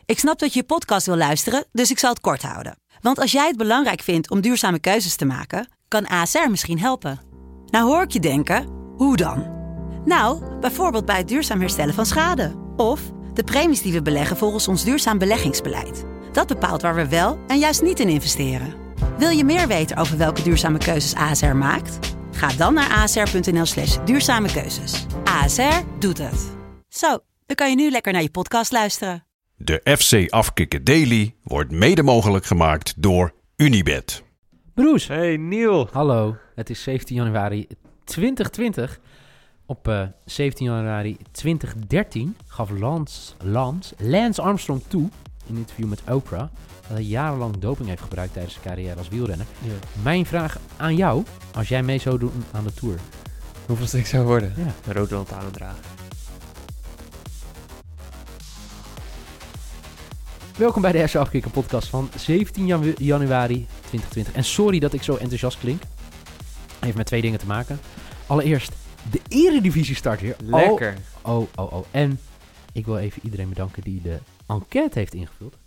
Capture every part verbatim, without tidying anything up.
Ik snap dat je je podcast wil luisteren, dus ik zal het kort houden. Want als jij het belangrijk vindt om duurzame keuzes te maken, kan A S R misschien helpen. Nou hoor ik je denken, hoe dan? Nou, bijvoorbeeld bij het duurzaam herstellen van schade. Of de premies die we beleggen volgens ons duurzaam beleggingsbeleid. Dat bepaalt waar we wel en juist niet in investeren. Wil je meer weten over welke duurzame keuzes A S R maakt? Ga dan naar asr.nl slash duurzame keuzes. A S R doet het. Zo, dan kan je nu lekker naar je podcast luisteren. De F C Afkikken Daily wordt mede mogelijk gemaakt door Unibet. Broes. Hey Neil. Hallo, het is zeventien januari tweeduizend twintig. Op uh, zeventien januari tweeduizend dertien gaf Lance, Lance, Lance Armstrong toe in een interview met Oprah dat hij jarenlang doping heeft gebruikt tijdens zijn carrière als wielrenner. Ja. Mijn vraag aan jou, als jij mee zou doen aan de Tour. Hoeveel ik zou worden? Ja. Een rode lantaarn dragen. Welkom bij de F C Afkikken podcast van zeventien januari tweeduizend twintig. En sorry dat ik zo enthousiast klink. Heeft met twee dingen te maken. Allereerst, de Eredivisie start weer. Lekker. Oh, oh, oh, oh. En ik wil even iedereen bedanken die de enquête heeft ingevuld.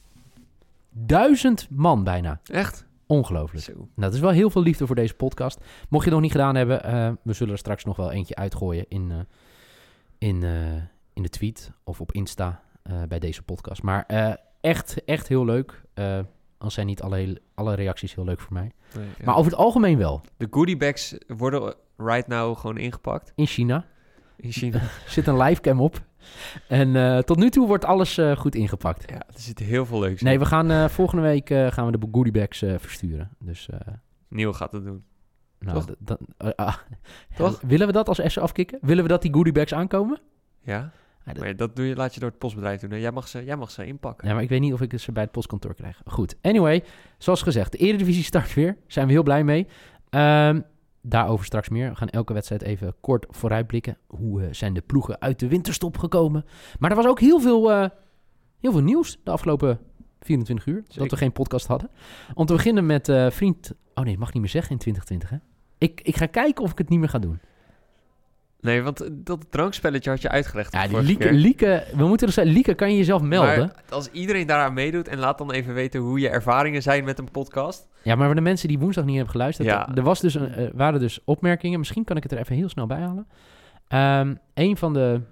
Duizend man bijna. Echt? Ongelooflijk. Zo. Nou, dat is wel heel veel liefde voor deze podcast. Mocht je het nog niet gedaan hebben, uh, we zullen er straks nog wel eentje uitgooien in, uh, in, uh, in de tweet of op Insta uh, bij deze podcast. Maar uh, echt, echt heel leuk. Uh, al zijn niet alle, alle reacties heel leuk voor mij. Nee, ja. Maar over het algemeen wel. De goodie bags worden right now gewoon ingepakt. In China. In China. Zit een livecam op. En uh, tot nu toe wordt alles uh, goed ingepakt. Ja, er zit heel veel leuks in. Nee, we gaan uh, volgende week uh, gaan we de goodie bags uh, versturen. Dus, uh, Neil gaat het doen. nou, Toch? d- d- uh, uh, Toch? Willen we dat als F C afkicken? Willen we dat die goodie bags aankomen? Ja? Ja, dat- Maar dat doe je, laat je door het postbedrijf doen. hè? Jij mag ze, jij mag ze inpakken. Ja, maar ik weet niet of ik ze bij het postkantoor krijg. Goed, anyway, zoals gezegd, de Eredivisie start weer. Zijn we heel blij mee. Um, daarover straks meer. We gaan elke wedstrijd even kort vooruitblikken. Hoe uh, zijn de ploegen uit de winterstop gekomen? Maar er was ook heel veel, uh, heel veel nieuws de afgelopen vierentwintig uur. Zeker. Dat we geen podcast hadden. Om te beginnen met uh, vriend... Oh nee, dat mag niet meer zeggen in twintig twintig, hè? Ik, ik ga kijken of ik het niet meer ga doen. Nee, want dat drankspelletje had je uitgelegd. Ja, de die vorige Lieke, keer. Lieke, we moeten er zeggen, Lieke, kan je jezelf melden? Maar als iedereen daaraan meedoet en laat dan even weten hoe je ervaringen zijn met een podcast. Ja, maar voor de mensen die woensdag niet hebben geluisterd, Ja. er, er was dus een, uh, waren dus opmerkingen. Misschien kan ik het er even heel snel bij halen. Um, een van de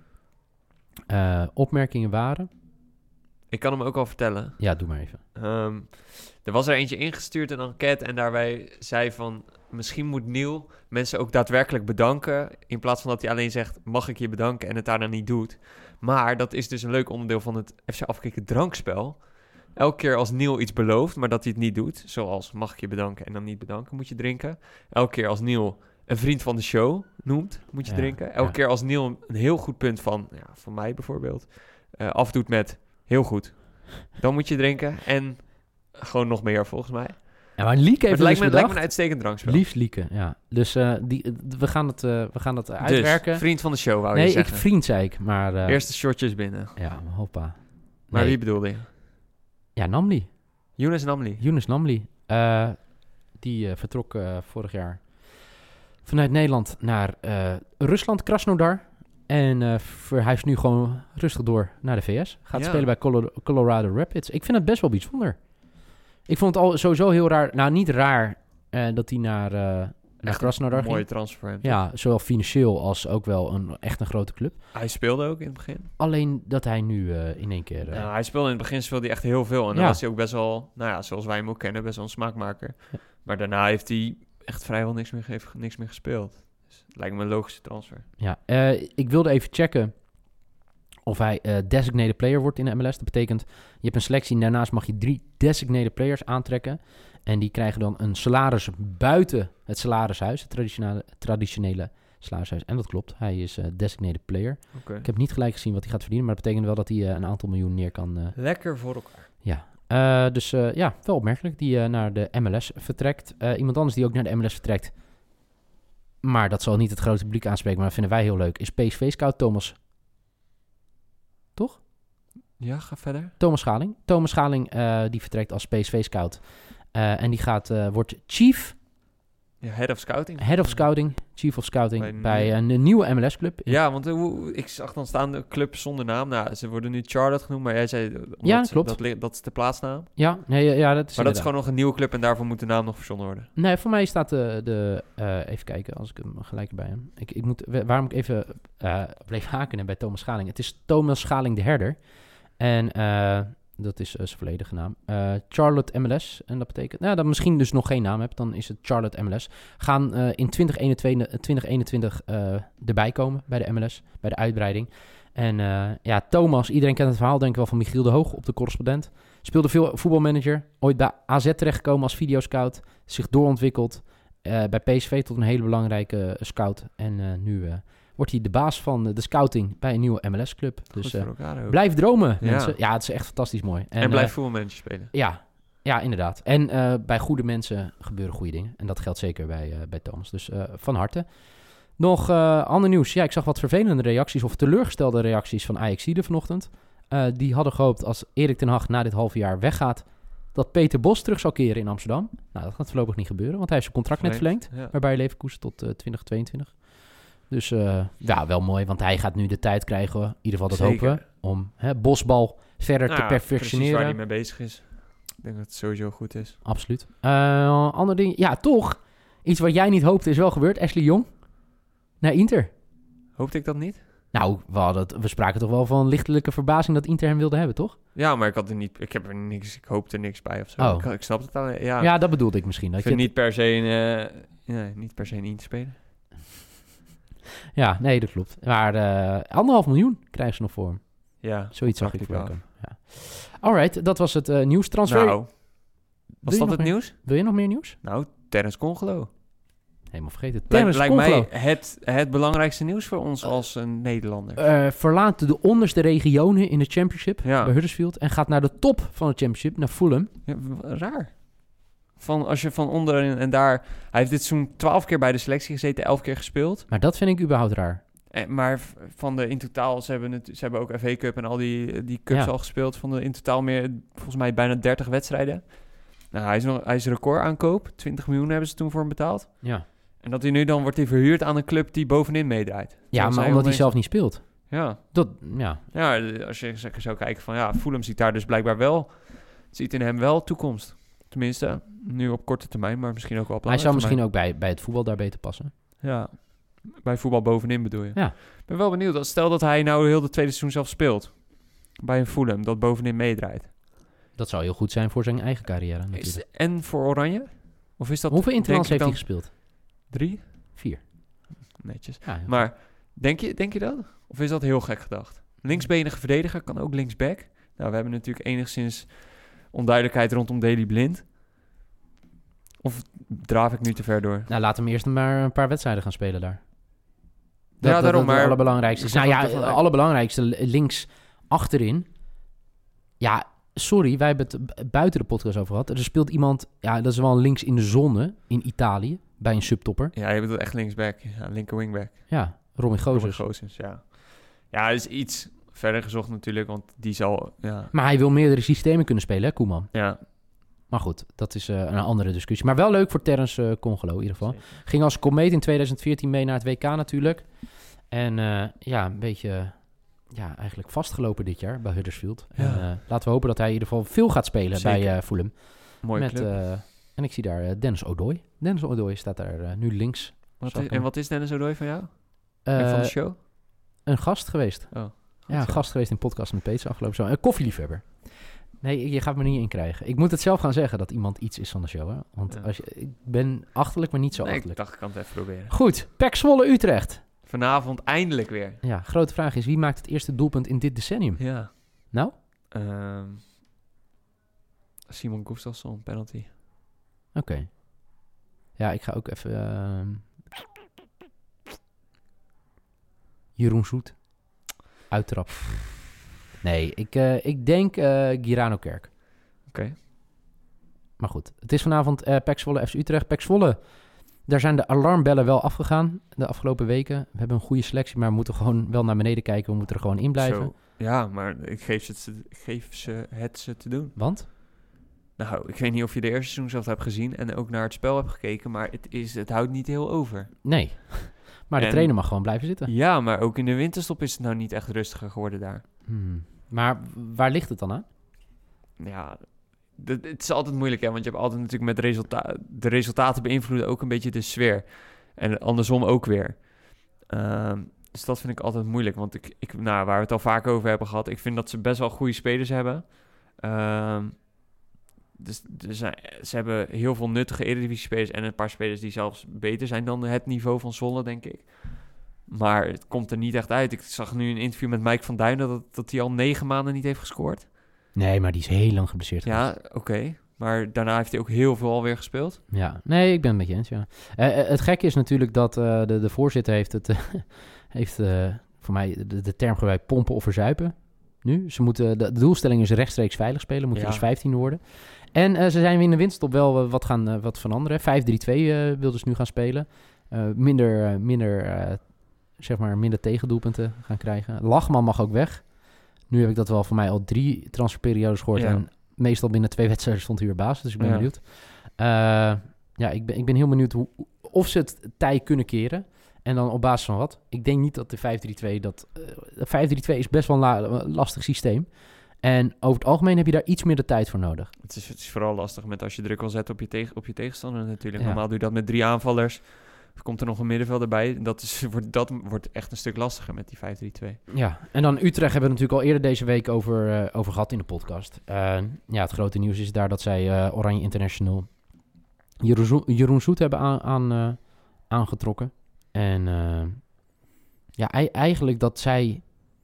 uh, opmerkingen waren... Ik kan hem ook al vertellen. Ja, doe maar even. Um, er was er eentje ingestuurd, een enquête, en daarbij zei van... Misschien moet Neil mensen ook daadwerkelijk bedanken... in plaats van dat hij alleen zegt, mag ik je bedanken... en het daarna niet doet. Maar dat is dus een leuk onderdeel van het F C Afkikken drankspel. Elke keer als Neil iets belooft, maar dat hij het niet doet... zoals mag ik je bedanken en dan niet bedanken, moet je drinken. Elke keer als Neil een vriend van de show noemt, moet je Ja, drinken. Elke ja. keer als Neil een heel goed punt van, ja, van mij bijvoorbeeld... Uh, afdoet met heel goed... Dan moet je drinken en gewoon nog meer volgens mij. Ja, maar Lieke Maar heeft het lijkt dus me, het lijkt me bedacht... een uitstekend drankspel. Liefst Lieke, ja. Dus uh, die, we gaan het, uh, we gaan het uitwerken. Dus, vriend van de show wou nee, je ik zeggen. vriend zei ik, maar... Uh, Eerste shotjes binnen. Ja, hoppa. Maar Nee. wie bedoelde je? Ja, Namli. Younes Namli. Younes Namli. Uh, die uh, vertrok uh, vorig jaar vanuit Nederland naar uh, Rusland, Krasnodar. En uh, verhuist nu gewoon rustig door naar de V S. Gaat Ja. spelen bij Colo- Colorado Rapids. Ik vind het best wel bijzonder. Ik vond het al sowieso heel raar. Nou, niet raar uh, dat hij naar, uh, naar Echt Krasnodar een ging. mooie transfer voor hem. Ja, zowel financieel als ook wel een, echt een grote club. Hij speelde ook in het begin. Alleen dat hij nu uh, in één keer... Uh, Nou, hij speelde in het begin speelde hij echt heel veel. En dan Ja. was hij ook best wel, nou ja, zoals wij hem ook kennen, best wel een smaakmaker. Ja. Maar daarna heeft hij echt vrijwel niks meer, heeft niks meer gespeeld. Dus het lijkt me een logische transfer. Ja, uh, ik wilde even checken of hij uh, designated player wordt in de M L S. Dat betekent, je hebt een selectie en daarnaast mag je drie designated players aantrekken. En die krijgen dan een salaris buiten het salarishuis, het traditionele, traditionele salarishuis. En dat klopt, hij is uh, designated player. Okay. Ik heb niet gelijk gezien wat hij gaat verdienen, maar dat betekent wel dat hij uh, een aantal miljoen neer kan. Uh, Lekker voor elkaar. ja, uh, dus uh, ja, wel opmerkelijk, die uh, naar de M L S vertrekt. Uh, iemand anders die ook naar de M L S vertrekt, maar dat zal niet het grote publiek aanspreken, maar dat vinden wij heel leuk, is P S V-scout Thomas. Toch? Ja, ga verder. Thomas Schaling. Thomas Schaling uh, die vertrekt als P S V-scout. Uh, en die gaat, uh, wordt chief Ja, head of scouting. Head of Scouting, Chief of Scouting, Bij bij een- een, een nieuwe M L S-club. Ja, want uh, hoe- ik zag dan staan de club zonder naam. Nou, ze worden nu Charlotte genoemd, maar jij zei... uh, omdat Ja, ze- klopt. Dat, li- dat is de plaatsnaam. Ja, nee, ja, ja, dat is Maar dat is inderdaad. gewoon nog een nieuwe club en daarvoor moet de naam nog verzonnen worden. Nee, voor mij staat de... de eh, even kijken, als ik hem gelijk erbij heb. Ik, ik moet, waarom ik even eh bleef haken bij Thomas Schaling. Het is Thomas Schaling de Herder. En eh, dat is eh, zijn volledige naam. Eh, Charlotte M L S. En dat betekent... Nou, dat misschien dus nog geen naam hebt. Dan is het Charlotte M L S. Gaan eh, in twintig eenentwintig, twintig eenentwintig eh, erbij komen bij de M L S. Bij de uitbreiding. En eh, ja, Thomas, iedereen kent het verhaal denk ik wel van Michiel de Hoog op de correspondent. Speelde veel voetbalmanager. Ooit bij A Z terechtgekomen als videoscout. Zich doorontwikkeld. Uh, bij P S V tot een hele belangrijke uh, scout. En uh, nu uh, wordt hij de baas van uh, de scouting bij een nieuwe M L S-club. Dus Goed uh, voor elkaar ook. blijf dromen, Ja. mensen. Ja, het is echt fantastisch mooi. En, En, blijf uh, voetbalmanager spelen. ja, ja, inderdaad. En uh, bij goede mensen gebeuren goede dingen. En dat geldt zeker bij, uh, bij Thomas. Dus uh, van harte. Nog uh, ander nieuws. Ja, ik zag wat vervelende reacties of teleurgestelde reacties van Ajaxide vanochtend. Uh, die hadden gehoopt als Erik ten Hag na dit half jaar weggaat, dat Peter Bos terug zou keren in Amsterdam. Nou, dat gaat voorlopig niet gebeuren, want hij heeft zijn contract net verlengd. Ja. Waarbij Leverkusen tot uh, twintig tweeëntwintig. Dus uh, ja, wel mooi, want hij gaat nu de tijd krijgen, in ieder geval dat Zeker. hopen we, om hè, Bosbal verder Nou te ja, precies perfectioneren. waar hij mee bezig is. Ik denk dat het sowieso goed is. Absoluut. Uh, ander ding, ja, toch. Iets wat jij niet hoopte is wel gebeurd. Ashley Jong naar Inter. Hoopte ik dat niet? Nou, we, hadden het, we spraken toch wel van lichtelijke verbazing dat Inter hem wilde hebben, toch? Ja, maar ik had er niet... Ik heb er niks... Ik hoopte er niks bij of zo. Oh. Ik, ik snap het alleen. Ja, Ja, dat bedoelde ik misschien. Dat ik je vind het- niet per se een... Uh, nee, niet per se een Inter spelen. Ja, nee, dat klopt. Maar uh, anderhalf miljoen krijgen ze nog voor hem. Ja. Zoiets zag ik dacht ik voorbij komen. Ja. Alright, dat was het uh, nieuwstransfer. Nou, was je dat nog het meer? nieuws? Wil je nog meer nieuws? Nou, Terrence Congelo. Helemaal vergeten. Lijkt, Terrence lijkt Congelo mij het, het belangrijkste nieuws voor ons als een Nederlander. uh, verlaat de onderste regionen in de Championship Ja. bij Huddersfield en gaat naar de top van de Championship, naar Fulham. Ja, w- raar. Van, als je van onder en, en daar... Hij heeft dit seizoen twaalf keer bij de selectie gezeten, elf keer gespeeld. Maar dat vind ik überhaupt raar. En, maar v- van de in totaal, ze hebben, het, ze hebben ook F A Cup en al die, die cups Ja. al gespeeld. Van de in totaal meer, volgens mij bijna dertig wedstrijden. Nou, hij is, nog, hij is record aankoop. twintig miljoen hebben ze toen voor hem betaald. Ja, En dat hij nu dan wordt hij verhuurd aan een club die bovenin meedraait. ja Terwijl maar zij omdat hij opeens- zelf niet speelt. Ja, Dat, ja. ja, als je zeker zou kijken van ja, Fulham ziet daar dus blijkbaar wel, ziet in hem wel toekomst. Tenminste, nu op korte termijn, maar misschien ook wel op Hij lange zou termijn. misschien ook bij, bij het voetbal daar beter passen. Ja, bij voetbal bovenin bedoel je. Ja. Ik ben wel benieuwd. Stel dat hij nou heel de tweede seizoen zelf speelt. Bij een Fulham, dat bovenin meedraait. Dat zou heel goed zijn voor zijn eigen carrière Is, natuurlijk. en voor Oranje? Of is dat... Hoeveel interlands denk heeft ik hij dan gespeeld? Drie? Vier. Netjes. Ja, heel Maar denk je, denk je dat? Of is dat heel gek gedacht? Linksbenige verdediger kan ook linksback. Nou, we hebben natuurlijk enigszins onduidelijkheid rondom Daley Blind. Of draaf ik nu te ver door? Nou, laat hem eerst maar een paar wedstrijden gaan spelen daar. Ja, dat, daarom, dat, dat maar- het allerbelangrijkste is. Ik Nou zag ja, dat het wel- allerbelangrijkste links achterin. Ja, sorry, wij hebben het b- buiten de podcast over gehad. Er speelt iemand, ja, dat is wel een links in de zonne in Italië, bij een subtopper. Ja, je bedoelt echt linksback. Ja, linker wingback. Ja, Robin Robin Gozes. Gozens, ja. Ja, is iets verder gezocht natuurlijk, want die zal... Ja, Maar hij wil meerdere systemen kunnen spelen, hè, Koeman? ja. Maar goed, dat is uh, een andere discussie. Maar wel leuk voor Terrence uh, Congelo in ieder geval. Ging als komeet in twintig veertien mee naar het W K natuurlijk. En uh, ja, een beetje ja, eigenlijk vastgelopen dit jaar bij Huddersfield. Ja. En, uh, laten we hopen dat hij in ieder geval veel gaat spelen Zeker. bij uh, Fulham. Mooie Met, club. uh, en ik zie daar uh, Dennis Odoi. Dennis Odoi staat daar uh, nu links. Wat zag is, hem. en wat is Dennis Odoi van jou? Uh, en van de show? Een gast geweest. Oh, Ja, zo. gast geweest in podcast met Peter afgelopen zo. Een koffieliefhebber. Nee, je gaat me niet in krijgen. Ik moet het zelf gaan zeggen dat iemand iets is van de show. Hè? Want Ja. als je, ik ben achterlijk, maar niet zo Nee, ik achterlijk. dacht ik kan het even proberen. Goed, P E C Zwolle Utrecht. Vanavond eindelijk weer. Ja, grote vraag is, wie maakt het eerste doelpunt in dit decennium? Ja. Nou? Ehm, Simon Gustafsson, penalty. Oké. Okay. Ja, ik ga ook even... Uh, Jeroen Zoet. Uittrap. Nee, ik, uh, ik denk uh, Girano Kerk. Oké. Okay. Maar goed, het is vanavond uh, P E C Zwolle F C Utrecht. P E C Zwolle, daar zijn de alarmbellen wel afgegaan de afgelopen weken. We hebben een goede selectie, maar we moeten gewoon wel naar beneden kijken. We moeten er gewoon in blijven. Zo. Ja, maar ik geef, ze het, ik geef ze het ze te doen. Want? Nou, ik weet niet of je de eerste seizoen zelf hebt gezien en ook naar het spel hebt gekeken, maar het, is, het houdt niet heel over. Nee, maar de En- trainer mag gewoon blijven zitten. Ja, maar ook in de winterstop is het nou niet echt rustiger geworden daar. Hmm. Maar waar ligt het dan aan? Ja, de- het is altijd moeilijk, hè, want je hebt altijd natuurlijk met resulta- de resultaten beïnvloeden ook een beetje de sfeer. En andersom ook weer. Ehm, dus dat vind ik altijd moeilijk, want ik, ik, nou, waar we het al vaak over hebben gehad, ik vind dat ze best wel goede spelers hebben. Ehm, dus, dus ze hebben heel veel nuttige Eredivisie-spelers en een paar spelers die zelfs beter zijn dan het niveau van Zwolle, denk ik. Maar het komt er niet echt uit. Ik zag nu een interview met Mike van Duinen dat, dat hij al negen maanden niet heeft gescoord. Nee, maar die is heel lang geblesseerd. Ja, oké. Maar daarna heeft hij ook heel veel alweer gespeeld. Ja, nee, ik ben het met je eens, ja. Eh, eh, het gekke is natuurlijk dat uh, de, de voorzitter heeft het, uh, heeft uh, voor mij de, de term gebruikt pompen of verzuipen. Nu, ze moeten, de, de doelstelling is rechtstreeks veilig spelen, moet je Ja. dus vijftiende worden. En uh, ze zijn weer in de winterstop wel uh, wat gaan uh, wat veranderen. vijf drie twee uh, wilden ze nu gaan spelen. Uh, minder, uh, minder, uh, zeg maar, minder tegendoelpunten gaan krijgen. Lachman mag ook weg. Nu heb ik dat wel voor mij al drie transferperiodes gehoord. Ja. En meestal binnen twee wedstrijden stond hij weer baas, dus ik ben Ja. benieuwd. Uh, ja, ik ben, ik ben heel benieuwd hoe, of ze het tij kunnen keren. En dan op basis van wat? Ik denk niet dat de vijf drie twee... Dat, uh, vijf drie twee is best wel een la- lastig systeem. En over het algemeen heb je daar iets meer de tijd voor nodig. Het is, het is vooral lastig met als je druk wil zetten op je, tegen, op je tegenstander natuurlijk. Ja. Normaal doe je dat met drie aanvallers. Er komt er nog een middenvelder bij. Dat, is, wordt, dat wordt echt een stuk lastiger met die vijf drie twee. Ja, en dan Utrecht hebben we het natuurlijk al eerder deze week over, uh, over gehad in de podcast. Uh, ja, het grote nieuws is daar dat zij uh, Oranje International Jeroen, Zo- Jeroen Zoet hebben aan, aan, uh, aangetrokken. En uh, ja, ei- eigenlijk dat zij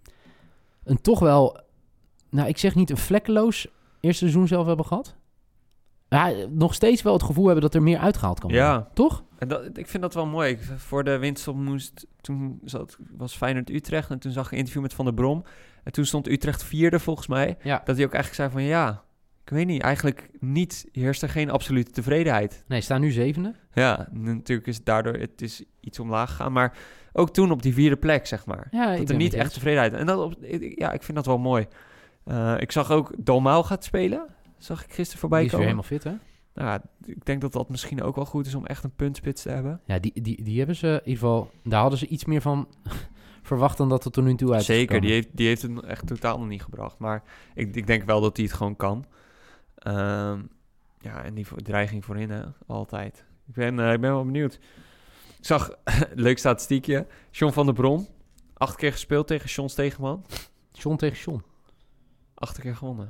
een toch wel, nou ik zeg niet een vlekkeloos eerste seizoen zelf hebben gehad. Ja, nog steeds wel het gevoel hebben dat er meer uitgehaald kan worden. Ja. Toch? En dat, ik vind dat wel mooi. Ik, voor de winterstop moest... Toen zat, was Feyenoord Utrecht en toen zag ik een interview met Van der Brom. En toen stond Utrecht vierde volgens mij. Ja. Dat hij ook eigenlijk zei van ja, ik weet niet. Eigenlijk niet, heerst er geen absolute tevredenheid. Nee, staan nu zevende. Ja, natuurlijk is het daardoor het is iets omlaag gegaan. Maar ook toen op die vierde plek, zeg maar. Ja, ik dat ben er niet met je echt eens. tevredenheid. En dat, op, ik- ja, ik vind dat wel mooi. Uh, ik zag ook Dalmau gaat spelen. Zag ik gisteren voorbij Die is weer komen. helemaal fit, hè? Nou, ja, ik denk dat dat misschien ook wel goed is om echt een puntspits te hebben. Ja, die, die, die hebben ze in ieder geval... Daar hadden ze iets meer van verwacht dan dat het er nu toe uit is Zeker, die gekomen. heeft, die heeft het echt totaal nog niet gebracht. Maar ik, ik denk wel dat hij het gewoon kan. Ehm, ja, en die vo- dreiging voorin, hè, altijd. Ik ben, uh, ik ben wel benieuwd. Ik zag, leuk statistiekje, John van der Brom. Acht keer gespeeld tegen John Stegeman. John tegen John. Acht keer gewonnen.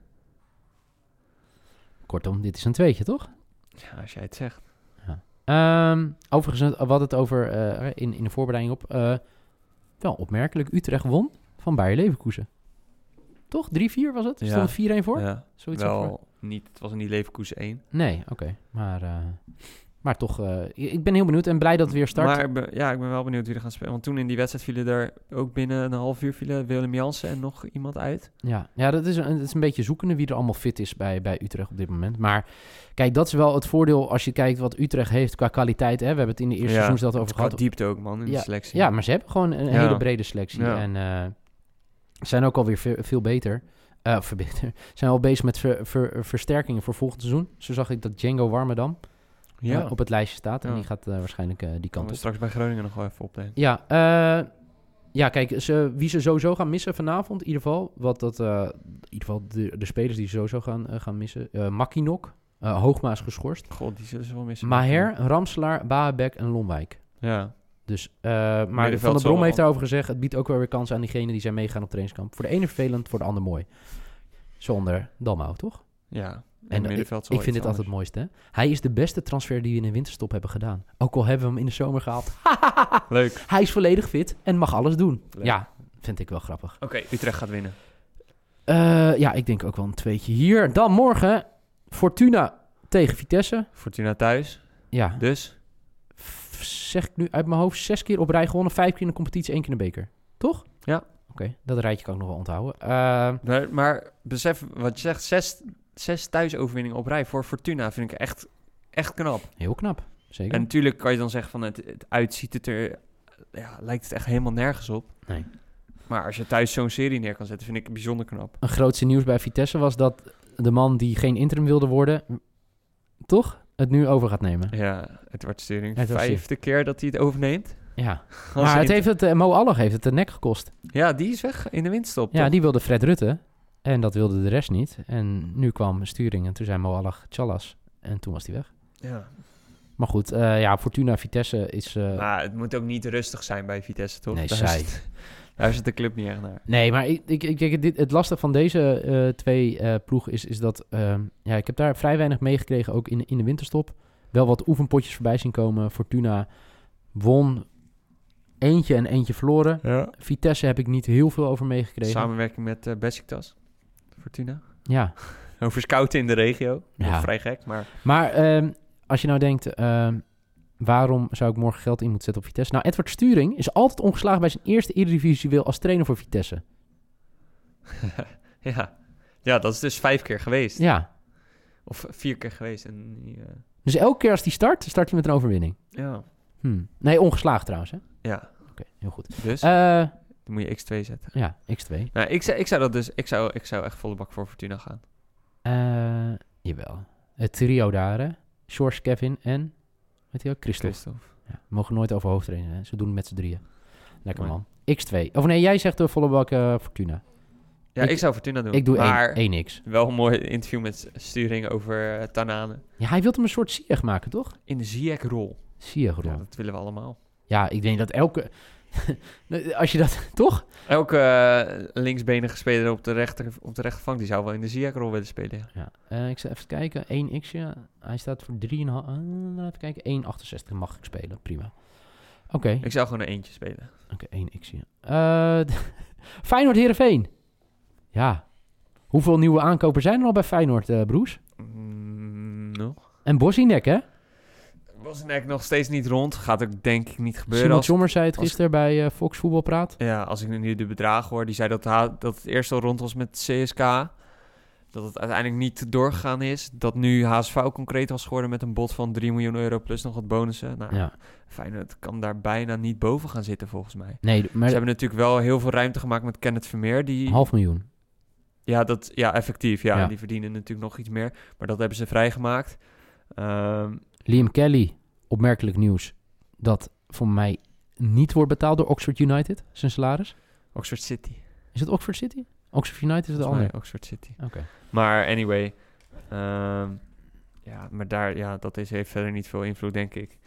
Kortom, dit is een tweetje, toch? Ja, als jij het zegt. Ehm, overigens, we hadden het over eh, in, in de voorbereiding op... eh, wel opmerkelijk, Utrecht won van Bayer Leverkusen. Toch? drie vier was het? Ja. Stond het vier een voor? Ja, Zoiets ook voor? wel niet, het was niet Leverkusen één. Nee, oké. Maar, uh, maar toch, uh, ik ben heel benieuwd en blij dat het weer start. Maar ik ben, ja, ik ben wel benieuwd wie er gaan spelen. Want toen in die wedstrijd vielen er ook binnen een half uur vielen Willem Jansen en nog iemand uit. Ja, ja dat, is een, dat is een beetje zoekende wie er allemaal fit is bij, bij Utrecht op dit moment. Maar kijk, dat is wel het voordeel als je kijkt wat Utrecht heeft qua kwaliteit. Hè? We hebben het in de eerste Ja, seizoen dat over Qua gehad. diepte ook, man, in ja, de selectie. Ja, maar ze hebben gewoon een Ja. hele brede selectie. Ja. En uh, zijn ook alweer veel, veel beter. Uh, verbeter. Zijn al bezig met ver, ver, versterkingen voor volgend seizoen. Zo zag ik dat Django Warmerdam ja. uh, op het lijstje staat. En Ja. die gaat uh, waarschijnlijk uh, die Kan kant we op. straks bij Groningen nog wel even opnemen. Ja, uh, ja, kijk, ze, wie ze sowieso gaan missen vanavond, in ieder geval. Wat dat, uh, in ieder geval de, de spelers die ze sowieso gaan, uh, gaan missen. Uh, Makinok, uh, Hoogma is geschorst. God, die zullen ze wel missen. Maher, Ramselaar, Baabek en Lonwijk. Ja. Dus, uh, maar Middenveld Van der Brom zal- heeft daarover gezegd, het biedt ook wel weer kansen aan diegenen die zijn meegaan op trainingskamp. Voor de ene vervelend, voor de ander mooi. Zonder Dalmau, toch? Ja. En, En het ik, middenveld zal ik vind iets dit altijd het anders. mooiste. Hè? Hij is de beste transfer die we in de winterstop hebben gedaan. Ook al hebben we hem in de zomer gehaald. Leuk. Hij is volledig fit en mag alles doen. Leuk. Ja, vind ik wel grappig. Oké, Utrecht gaat winnen. Uh, ja, ik denk ook wel een tweetje hier. Dan morgen Fortuna tegen Vitesse. Fortuna thuis. Ja, Dus. f- zeg ik nu uit mijn hoofd. Zes keer op rij gewonnen. Vijf keer in de competitie, één keer in de beker. Toch? Ja. Oké, okay, dat rijtje kan ik nog wel onthouden. Uh, Maar, maar besef wat je zegt. Zes, zes thuisoverwinningen op rij voor Fortuna vind ik echt, echt knap. heel knap, zeker. En natuurlijk kan je dan zeggen van het, het uitziet het er... Ja, lijkt het echt helemaal nergens op. Nee. Maar als je thuis zo'n serie neer kan zetten, vind ik het bijzonder knap. Een grootste nieuws bij Vitesse was dat de man die geen interim wilde worden, toch? Het nu over gaat nemen. Ja, Edward Sturing. Edward Vijfde keer dat hij het overneemt. Ja, Als maar het inter- heeft het, uh, Mo Allag heeft het de nek gekost. Ja, die is weg in de winststop. Ja, toch? die wilde Fred Rutte en dat wilde de rest niet. En nu kwam Sturing en toen zei Mo Allag Tjallas en toen was hij weg. Ja. Maar goed, uh, ja, Fortuna Vitesse is... Uh, Maar het moet ook niet rustig zijn bij Vitesse, toch? Nee, daar saai. Is het, daar is het de club niet echt naar. Nee, maar ik, ik, ik, ik- dit, het lastige van deze uh, twee uh, ploegen is, is dat... Uh, ja, ik heb daar vrij weinig meegekregen, ook in, in de winterstop. Wel wat oefenpotjes voorbij zien komen. Fortuna won eentje en eentje verloren. Ja. Vitesse heb ik niet heel veel over meegekregen. Samenwerking met uh, Besiktas. Fortuna. Ja, Over scouten in de regio. Ja. Ja. Vrij gek, maar... maar um, als je nou denkt... Um, waarom zou ik morgen geld in moeten zetten op Vitesse? Nou, Edward Sturing is altijd ongeslagen bij zijn eerste Eredivisie als trainer voor Vitesse. ja. ja, dat is dus vijf keer geweest. Ja, Of vier keer geweest. En, uh, dus elke keer als hij start, start hij met een overwinning. ja. Hm. Nee, ongeslaagd trouwens, hè? Ja, Oké, heel goed. dus Eh, dan moet je x twee zetten. ja, x twee. Nou, ik zou, ik zou dat dus... Ik zou, ik zou echt volle bak voor Fortuna gaan. Eh, jawel. Het trio daar, hè? George, Kevin en... Weet je ook? Christophe. Christophe. Ja, we mogen nooit over hoofd trainen, hè? Ze doen het met z'n drieën. Lekker Mooi. man. x twee. Of nee, jij zegt de volle bak uh, Fortuna. Ja, Ik- ik, zou Fortuna doen. Ik doe maar één x. wel een mooi interview met Sturing over uh, Tanane. Ja, hij wil hem een soort Ziyech maken, toch? In de Ziyech-rol. Ziyech rol. Ja, Ja, dat willen we allemaal. ik denk dat elke... Als je dat... Toch? Elke uh, linksbenige speler op de, rechter, op de rechterflank, die zou wel in de Ziyech-rol willen spelen. Ja. Ja. Uh, ik zal even kijken. één x, ja. Hij staat voor drie komma vijf... Uh, even kijken. één komma achtenzestig mag ik spelen. Prima. Oké. Okay. Ik zou gewoon een eentje spelen. Oké, okay, één x, ja. Uh, Feyenoord Heerenveen. Ja. Hoeveel nieuwe aankopen zijn er al bij Feyenoord, uh, Broes? Mm, nog? En Bosniak, hè? Was nek nog steeds niet rond. Gaat ook denk ik niet gebeuren. Simon Als, Sommer zei het als- gisteren bij uh, Fox Voetbalpraat. ja, als ik nu de bedragen hoor. Die zei dat, ha- dat het eerst al rond was met C S K. Dat het uiteindelijk niet doorgegaan is. Dat nu H S V concreet was geworden met een bod van drie miljoen euro plus nog wat bonussen. Nou, Ja. Feyenoord kan daar bijna niet boven gaan zitten volgens mij. Nee, maar Ze hebben natuurlijk wel heel veel ruimte gemaakt met Kenneth Vermeer. Die, een half miljoen. ja, dat, ja, effectief. Ja, Ja. die verdienen natuurlijk nog iets meer. Maar dat hebben ze vrijgemaakt. Ehm Liam Kelly, opmerkelijk nieuws. Dat voor mij niet wordt betaald door Oxford United, zijn salaris. Oxford City. Is het Oxford City? Oxford United is het Volgens mij andere. Oxford City. Oké. Maar anyway. ehm, ja, maar daar, ja, dat is, heeft verder niet veel invloed, denk ik.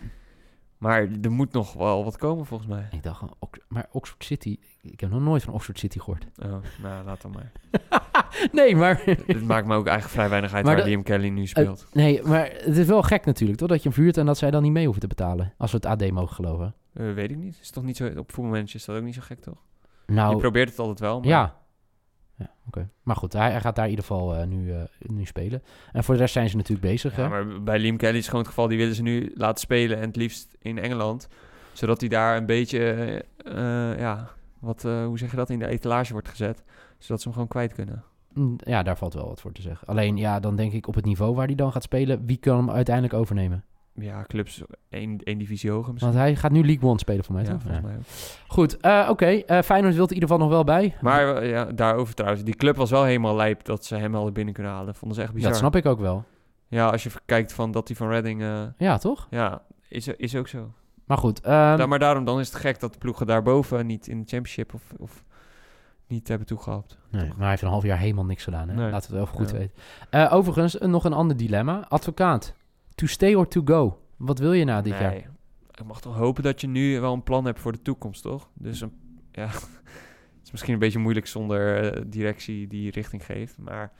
Maar er moet nog wel wat komen, volgens mij. Ik dacht, Ox- maar Oxford City... Ik heb nog nooit van Oxford City gehoord. Oh, nou, laat dan maar. Nee, maar... Het maakt me ook eigenlijk vrij weinig uit Maar waar dat- Liam Kelly nu speelt. Nee, maar het is wel gek natuurlijk, toch? Dat je hem vuurt en dat zij dan niet mee hoeven te betalen. Als we het A D mogen geloven. Eh, weet ik niet. Is toch niet zo, op voetbalmanager is dat ook niet zo gek, toch? Nou, Je probeert het altijd wel, maar... ja. Ja, oké. Maar goed, hij, hij gaat daar in ieder geval eh, nu, eh, nu spelen. En voor de rest zijn ze natuurlijk bezig, Ja, hè? maar bij Liam Kelly is gewoon het geval, die willen ze nu laten spelen en het liefst in Engeland. Zodat hij daar een beetje, eh, ja, wat, eh, hoe zeg je dat, in de etalage wordt gezet. Zodat ze hem gewoon kwijt kunnen. Mm, Ja, daar valt wel wat voor te zeggen. Alleen, ja, dan denk ik op het niveau waar hij dan gaat spelen... wie kan hem uiteindelijk overnemen? Ja, clubs één, één divisie hoger misschien. Want hij gaat nu League One spelen voor mij, Ja, toch? volgens Ja. mij ook. Goed, eh, oké. eh, Feyenoord wil er in ieder geval nog wel bij. Maar eh, ja, daarover trouwens, die club was wel helemaal lijp dat ze hem hadden binnen kunnen halen. Vonden ze echt bizar. Dat snap ik ook wel. Ja, als je kijkt van dat hij van Reading, eh, Ja, toch? ja, is, is ook zo. Maar goed. ehm, Ja, maar daarom dan is het gek dat de ploegen daarboven niet in de championship of, of niet hebben toegehaald. nee, maar hij heeft een half jaar helemaal niks gedaan. Hè? Nee. Laten we het wel goed Ja. weten. Eh, overigens, eh, nog een ander dilemma. Advocaat. To stay or to go? Wat wil je na dit nee, jaar? ik mag toch hopen dat je nu wel een plan hebt voor de toekomst, toch? Dus een, ja, het is misschien een beetje moeilijk zonder eh, directie die richting geeft, maar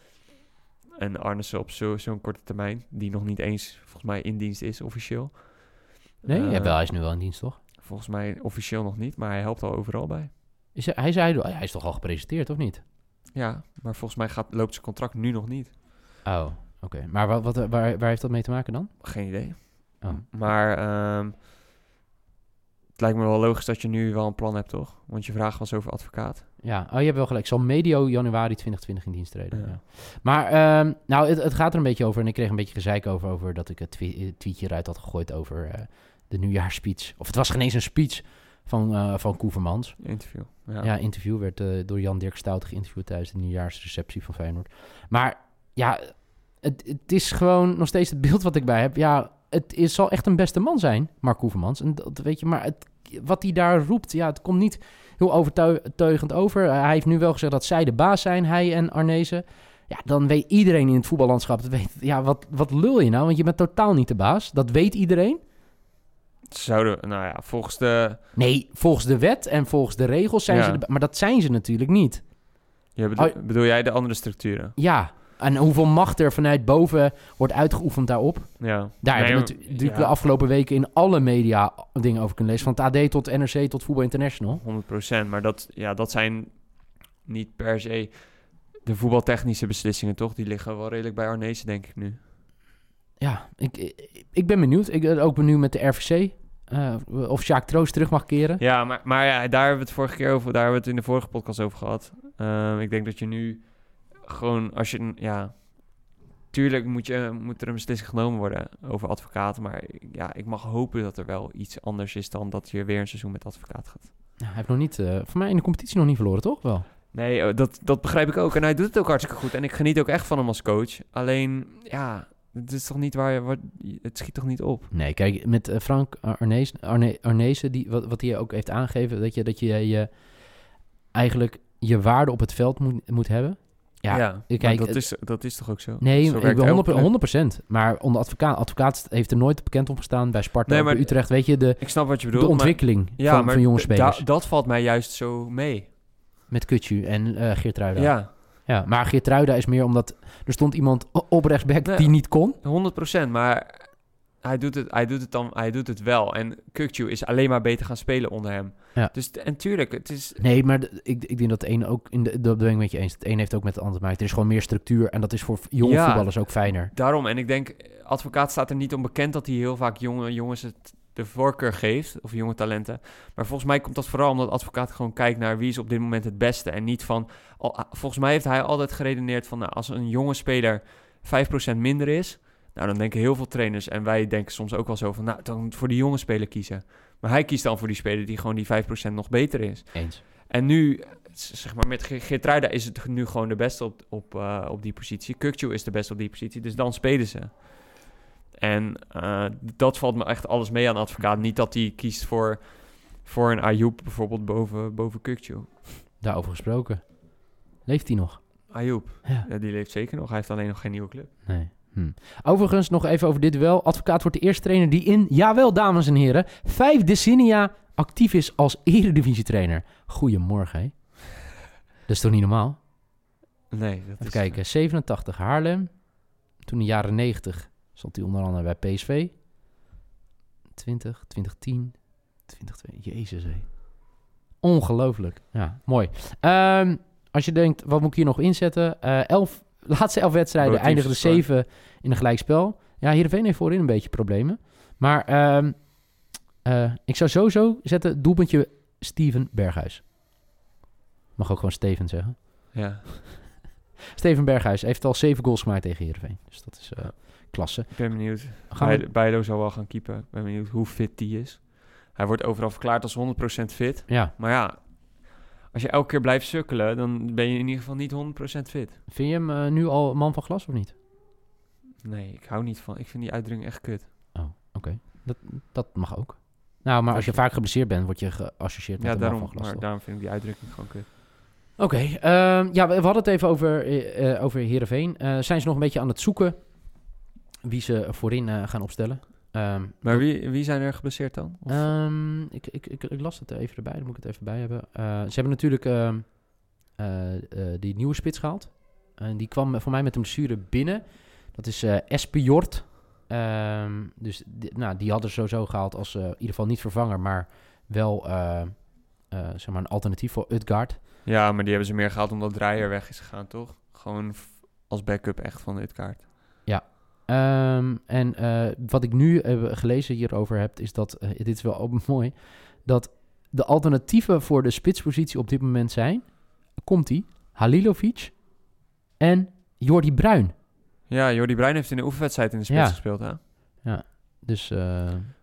en Arnissen op zo- zo'n korte termijn, die nog niet eens volgens mij in dienst is officieel. Nee, Eh, ja, wel, hij is nu wel in dienst, toch? Volgens mij officieel nog niet, maar hij helpt al overal bij. Is hij, hij, zei, hij is toch al gepresenteerd, of niet? Ja, maar volgens mij gaat, loopt zijn contract nu nog niet. Oh, oké. Maar wat, wat, waar, waar heeft dat mee te maken dan? Geen idee. Oh. Maar ehm, het lijkt me wel logisch dat je nu wel een plan hebt, toch? Want je vraag was over advocaat. Ja, oh, je hebt wel gelijk. Ik zal medio januari twintig twintig in dienst treden. Ja. Ja. Maar ehm, nou, het, het gaat er een beetje over. En ik kreeg een beetje gezeik over, over dat ik het twe- het tweetje eruit had gegooid over eh, de nieuwjaarsspeech. Of het was geen eens een speech van, eh van Koevermans. Interview. Ja. Ja, interview werd eh, door Jan Dirk Stout geïnterviewd tijdens de nieuwjaarsreceptie van Feyenoord. Maar ja, het, het is gewoon nog steeds het beeld wat ik bij heb. Ja, het is, zal echt een beste man zijn, Mark Koevermans. En dat weet je, maar het, wat hij daar roept, ja, het komt niet heel overtuigend over. Uh, hij heeft nu wel gezegd dat zij de baas zijn, hij en Arnezen. Ja, dan weet iedereen in het voetballandschap, dat weet, ja, wat, wat lul je nou? Want je bent totaal niet de baas. Dat weet iedereen. Zouden, nou ja, volgens de... Nee, volgens de wet en volgens de regels zijn Ja. ze de ba- maar dat zijn ze natuurlijk niet. Ja, bedoel, Oh. bedoel jij de andere structuren? Ja, en hoeveel macht er vanuit boven wordt uitgeoefend daarop. Ja. Daar Nee, hebben we maar- natuurlijk ja, de afgelopen weken in alle media dingen over kunnen lezen. Van het A D tot N R C tot Voetbal International. honderd procent. Maar dat, ja, dat zijn niet per se de voetbaltechnische beslissingen, toch? Die liggen wel redelijk bij Arnezen, denk ik nu. Ja, ik, ik, ik ben benieuwd. Ik ben ook benieuwd met de R V C. Uh, of Sjaak Troost terug mag keren. Ja, maar, maar ja, daar hebben we het vorige keer over, daar hebben we het in de vorige podcast over gehad. Uh, ik denk dat je nu gewoon, als je, ja, tuurlijk moet, je, moet er een beslissing genomen worden over advocaten, maar ja, ik mag hopen dat er wel iets anders is dan dat je weer een seizoen met advocaat gaat. Ja, hij heeft nog niet, uh, voor mij in de competitie nog niet verloren, toch? Wel. Nee, dat, dat begrijp ik ook. En hij doet het ook hartstikke goed. En ik geniet ook echt van hem als coach. Alleen, ja, het is toch niet waar je... Waar, het schiet toch niet op? Nee, kijk, met uh, Frank Arnees, Arne, Arnezen, die, wat, wat hij ook heeft aangegeven, dat je, dat je, je eigenlijk je waarde op het veld moet, moet hebben. Ja, ja kijk, maar dat, is, dat is toch ook zo? Nee, zo ik ben honderd procent. Maar onder advocaat, advocaat heeft er nooit bekend op gestaan. Bij Sparta, nee, maar, bij Utrecht, weet je, de, ik snap wat je bedoelt, de ontwikkeling maar, ja, van, maar van jonge spelers. Da, dat valt mij juist zo mee. Met Kutju en uh, Geertruida. Ja. ja. Maar Geertruida is meer omdat er stond iemand op rechtsback nee, die niet kon. honderd procent, maar hij doet het, hij doet het dan, hij doet het wel. En Kukçu is alleen maar beter gaan spelen onder hem. Ja. Dus en tuurlijk, het is. Nee, maar de, ik, ik denk dat de ene ook in de, dat ben ik met je eens. Het een heeft ook met het ander te maken. Er is gewoon meer structuur en dat is voor jonge ja, voetballers ook fijner. Daarom. En ik denk, advocaat staat er niet onbekend dat hij heel vaak jonge jongens het de voorkeur geeft, of jonge talenten. Maar volgens mij komt dat vooral omdat advocaat gewoon kijkt naar wie is op dit moment het beste. En niet van, al, volgens mij heeft hij altijd geredeneerd van, nou, als een jonge speler vijf procent minder is, nou, dan denken heel veel trainers, en wij denken soms ook wel zo van, nou, dan voor die jonge speler kiezen. Maar hij kiest dan voor die speler die gewoon die vijf procent nog beter is. Eens. En nu, zeg maar, met Geertruida is het nu gewoon de beste op, op, uh, op die positie. Kukçu is de beste op die positie, dus dan spelen ze. En uh, dat valt me echt alles mee aan advocaat. Niet dat hij kiest voor, voor een Ayoub bijvoorbeeld boven, boven Kukçu. Daarover gesproken. Leeft hij nog? Ayoub, ja. ja, die leeft zeker nog. Hij heeft alleen nog geen nieuwe club. Nee. Hm. Overigens nog even over dit duel. Advocaat wordt de eerste trainer die in, jawel dames en heren, vijf decennia actief is als eredivisietrainer. Goedemorgen, hè? Dat is toch niet normaal? Nee, dat even is... kijken, zevenentachtig Haarlem. Toen in de jaren negentig zat hij onder andere bij P S V. twintig, twintig tien, twintig twintig. Jezus, hé. Ongelooflijk. Ja, mooi. Um, als je denkt, wat moet ik hier nog inzetten? Uh, elf, laatste elf wedstrijden eindigen de zeven in een gelijkspel. Ja, Heerenveen heeft voorin een beetje problemen. Maar um, uh, ik zou sowieso zetten doelpuntje Steven Berghuis. Mag ook gewoon Steven zeggen. Ja. Steven Berghuis heeft al zeven goals gemaakt tegen Heerenveen. Dus dat is uh, klasse. Ik ben benieuwd. Gaan Bij, we... Bijlo zal wel gaan keepen. Ik ben benieuwd hoe fit die is. Hij wordt overal verklaard als honderd procent fit. Ja. Maar ja, als je elke keer blijft sukkelen, dan ben je in ieder geval niet honderd procent fit. Vind je hem uh, nu al man van glas of niet? Nee, ik hou niet van. Ik vind die uitdrukking echt kut. Oh, oké. Okay. Dat, dat mag ook. Nou, maar als je vaak geblesseerd bent, word je geassocieerd met ja, een daarom, man van glas. Maar daarom vind ik die uitdrukking gewoon kut. Oké, okay, uh, ja, we, we hadden het even over, uh, over Heerenveen. Uh, zijn ze nog een beetje aan het zoeken wie ze voorin uh, gaan opstellen? Um, maar wie, wie zijn er geblesseerd dan? Um, ik, ik, ik, ik las het even erbij, dan moet ik het even bij hebben. Uh, ze hebben natuurlijk uh, uh, uh, die nieuwe spits gehaald. En uh, die kwam voor mij met een blessure binnen. Dat is uh, Espejord. Um, dus die, nou, die hadden ze sowieso gehaald als uh, in ieder geval niet vervanger, maar wel uh, uh, zeg maar een alternatief voor Utgaard. Ja, maar die hebben ze meer gehaald omdat Dreyer weg is gegaan, toch? Gewoon f- als backup echt van Utgaard. Ja. Um, en uh, wat ik nu uh, gelezen hierover heb, is dat, uh, dit is wel ook mooi, dat de alternatieven voor de spitspositie op dit moment zijn, komt-ie, Halilovic en Jordi Bruin. Ja, Jordi Bruin heeft in de oefenwedstrijd in de spits ja. gespeeld, hè? Ja, dus... Uh...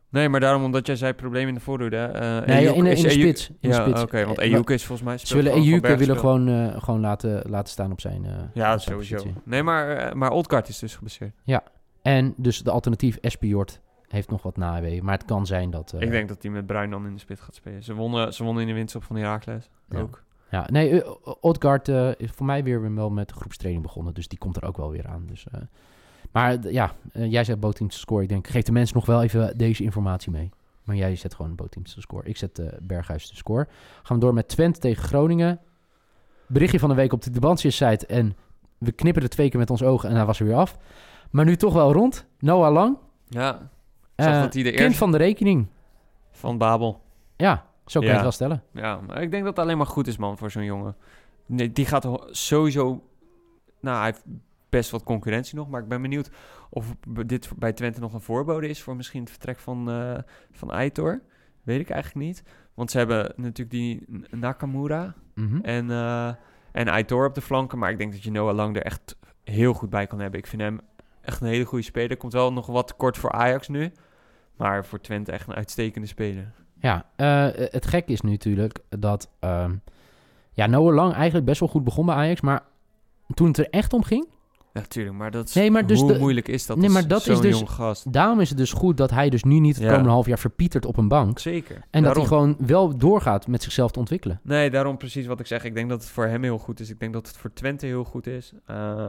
Nee, maar daarom omdat jij zei probleem in de voorhoede. Uh, Nee, Ejuke- in, de- is in de Eju- spits. In de Ja, spits. oké, want Eh, Ejuke is volgens mij... Ze speelt willen gewoon van Ejuke willen Bergspel. gewoon, uh, gewoon laten, laten staan op zijn uh, Ja, op zijn sowieso. positie. Nee, maar, uh, maar Odgaard is dus geblesseerd. En dus de alternatief Espejord heeft nog wat naweeën. Maar het kan zijn dat... Uh, Ik denk dat hij met Bruin dan in de spits gaat spelen. Ze wonnen, ze wonnen in de winststop van Heracles. Ja. Ook. Ja, nee, uh, Odgaard uh, is voor mij weer wel met de groepstraining begonnen. Dus die komt er ook wel weer aan. Dus, uh, maar uh, ja, uh, jij zegt bootteams te scoren. Ik denk, geef de mensen nog wel even deze informatie mee. Maar jij zet gewoon bootteams te scoren. Ik zet uh, Berghuis te score. Gaan we door met Twente tegen Groningen. Berichtje van de week op de Debantius-site. En we knippen er twee keer met ons ogen en hij was er weer af. Maar nu toch wel rond. Noah Lang. Ja, ik zag Uh, dat hij de kind eerste van de rekening. van Babel. Ja, zo kan je Ja. het wel stellen. Ja, maar ik denk dat het alleen maar goed is, man, voor zo'n jongen. Nee, die gaat ho- sowieso... Nou, hij heeft best wat concurrentie nog. Maar ik ben benieuwd of b- dit bij Twente nog een voorbode is... voor misschien het vertrek van, uh, van Aitor. Weet ik eigenlijk niet. Want ze hebben natuurlijk die N- Nakamura Mhm. en, uh, en Aitor op de flanken. Maar ik denk dat je Noah Lang er echt heel goed bij kan hebben. Ik vind hem echt een hele goede speler. Komt wel nog wat kort voor Ajax nu. Maar voor Twente echt een uitstekende speler. Ja, uh, het gekke is nu natuurlijk dat... Um, ja, Noah Lang eigenlijk best wel goed begon bij Ajax. Maar toen het er echt om ging... Ja, tuurlijk. Maar, dat is, Nee, maar dus hoe de- moeilijk is dat? Nee, als maar dat zo'n is dus- jong gast. Daarom is het dus goed dat hij dus nu niet het Ja. komende half jaar verpietert op een bank. Zeker. En Daarom. dat hij gewoon wel doorgaat met zichzelf te ontwikkelen. Nee, daarom precies wat ik zeg. Ik denk dat het voor hem heel goed is. Ik denk dat het voor Twente heel goed is. Uh,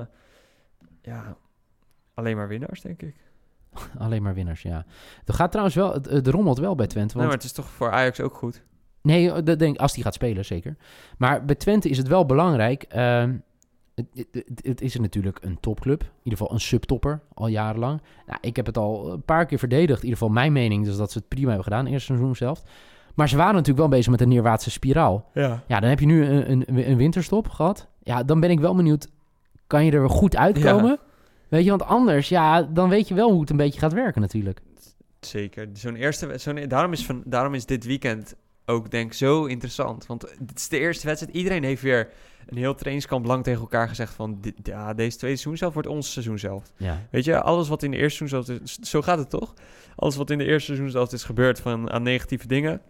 ja, alleen maar winnaars, denk ik. Alleen maar winnaars, ja. Er gaat trouwens wel... Het, het rommelt wel bij Twente. Nee, Want, maar het is toch voor Ajax ook goed? nee, dat denk, als hij gaat spelen, zeker. Maar bij Twente is het wel belangrijk... ehm, het, het, het, het is natuurlijk een topclub. In ieder geval een subtopper, al jarenlang. Nou, ik heb het al een paar keer verdedigd. In ieder geval mijn mening is dat ze het prima hebben gedaan. Eerste seizoen zelf. Maar ze waren natuurlijk wel bezig met een neerwaartse spiraal. Ja. Ja, dan heb je nu een, een, een winterstop gehad. Ja, dan ben ik wel benieuwd. Kan je er goed uitkomen? Ja. Weet je, want anders, ja, dan weet je wel hoe het een beetje gaat werken natuurlijk. Zeker. Zo'n eerste, zo'n, daarom, is van, daarom is dit weekend ook, denk ik, zo interessant. Want dit is de eerste wedstrijd. Iedereen heeft weer een heel trainingskamp lang tegen elkaar gezegd van... Dit, ja, deze tweede seizoen zelf wordt ons seizoen zelf. Ja, Weet je, alles wat in de eerste seizoen zelf is... Zo gaat het toch? Alles wat in de eerste seizoen zelf is gebeurd van, aan negatieve dingen.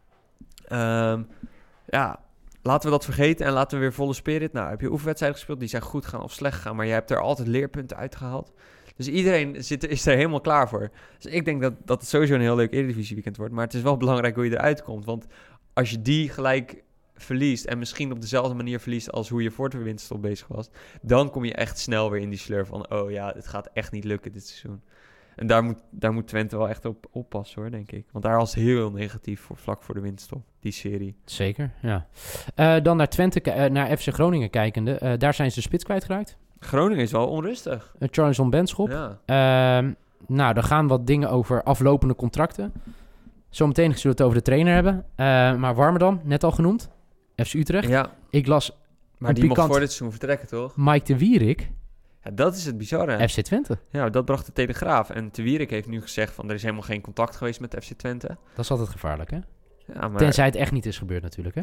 Um, ja, laten we dat vergeten en laten we weer volle spirit. Nou, heb je oefenwedstrijden gespeeld, die zijn goed gaan of slecht gaan... maar je hebt er altijd leerpunten uitgehaald. Dus iedereen zit, is er helemaal klaar voor. Dus ik denk dat, dat het sowieso een heel leuk Eredivisie weekend wordt. Maar het is wel belangrijk hoe je eruit komt. Want als je die gelijk verliest... en misschien op dezelfde manier verliest... als hoe je voor de winterstop bezig was... dan kom je echt snel weer in die sleur van... oh ja, het gaat echt niet lukken dit seizoen. En daar moet, daar moet Twente wel echt op oppassen, hoor, denk ik. Want daar was het heel negatief voor vlak voor de winterstop, die serie. zeker, ja. Uh, dan naar Twente, uh, naar F C Groningen kijkende. Uh, daar zijn ze de spits kwijtgeraakt. Groningen is wel onrustig. Uh, Charlison Benschop. Ja. Uh, nou, er gaan wat dingen over aflopende contracten. Zometeen zullen we het over de trainer hebben. Uh, maar Warmerdam, net al genoemd. F C Utrecht. Ja, Ik las maar een die mocht pikant- voor dit seizoen vertrekken, toch? Mike de Wierik, Ja, dat is het bizarre. F C Twente. Ja, dat bracht de Telegraaf. En Te Wierik heeft nu gezegd van... er is helemaal geen contact geweest met F C Twente. Dat is altijd gevaarlijk, hè? Ja, maar... Tenzij het echt niet is gebeurd natuurlijk, hè?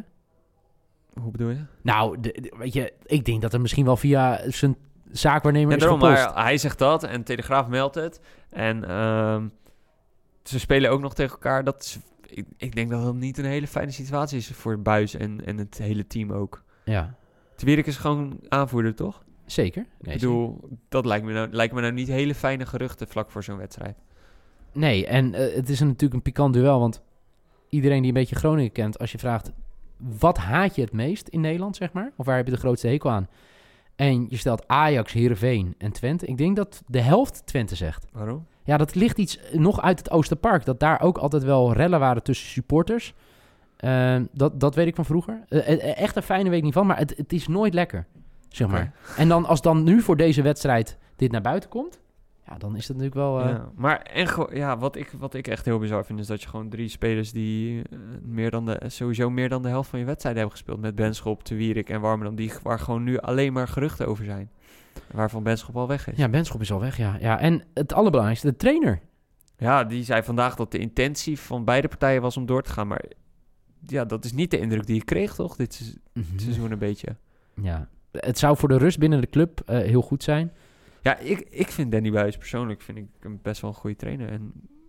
Hoe bedoel je? Nou, de, de- weet je, ik denk dat er misschien wel via zijn zaakwaarnemer Ja, is daarom, gepost. maar hij zegt dat en Telegraaf meldt het. En ehm, ze spelen ook nog tegen elkaar. Dat is, ik, ik denk dat dat niet een hele fijne situatie is voor Buijs en, en het hele team ook. Ja, Te Wierik is gewoon aanvoerder, toch? zeker. Nee, ik bedoel, dat lijkt me, nou, lijkt me nou niet hele fijne geruchten vlak voor zo'n wedstrijd. Nee, en uh, het is een, natuurlijk een pikant duel, want iedereen die een beetje Groningen kent, als je vraagt, wat haat je het meest in Nederland, zeg maar? Of waar heb je de grootste hekel aan? En je stelt Ajax, Heerenveen en Twente. Ik denk dat de helft Twente zegt. Waarom? Ja, dat ligt iets nog uit het Oosterpark, dat daar ook altijd wel rellen waren tussen supporters. Uh, dat, dat weet ik van vroeger. Uh, uh, echt een fijne weet ik niet van, maar het, het is nooit lekker, zeg maar. Okay. En dan, als dan nu voor deze wedstrijd dit naar buiten komt, ja, dan is dat natuurlijk wel... Uh... Ja, maar en go- ja, wat, ik, wat ik echt heel bizar vind... is dat je gewoon drie spelers die uh, meer dan de, sowieso meer dan de helft van je wedstrijden hebben gespeeld... met Benschop, Te Wierik en Warmerdam... Die, waar gewoon nu alleen maar geruchten over zijn. Waarvan Benschop al weg is. Ja, Benschop is al weg, ja. ja. En het allerbelangrijkste, de trainer. Ja, die zei vandaag dat de intentie van beide partijen was om door te gaan. Maar ja, dat is niet de indruk die ik kreeg, toch? Dit se- Mm-hmm. seizoen een beetje. Ja, het zou voor de rust binnen de club uh, heel goed zijn. Ja, ik, ik vind Danny Buijs persoonlijk vind ik hem best wel een goede trainer. En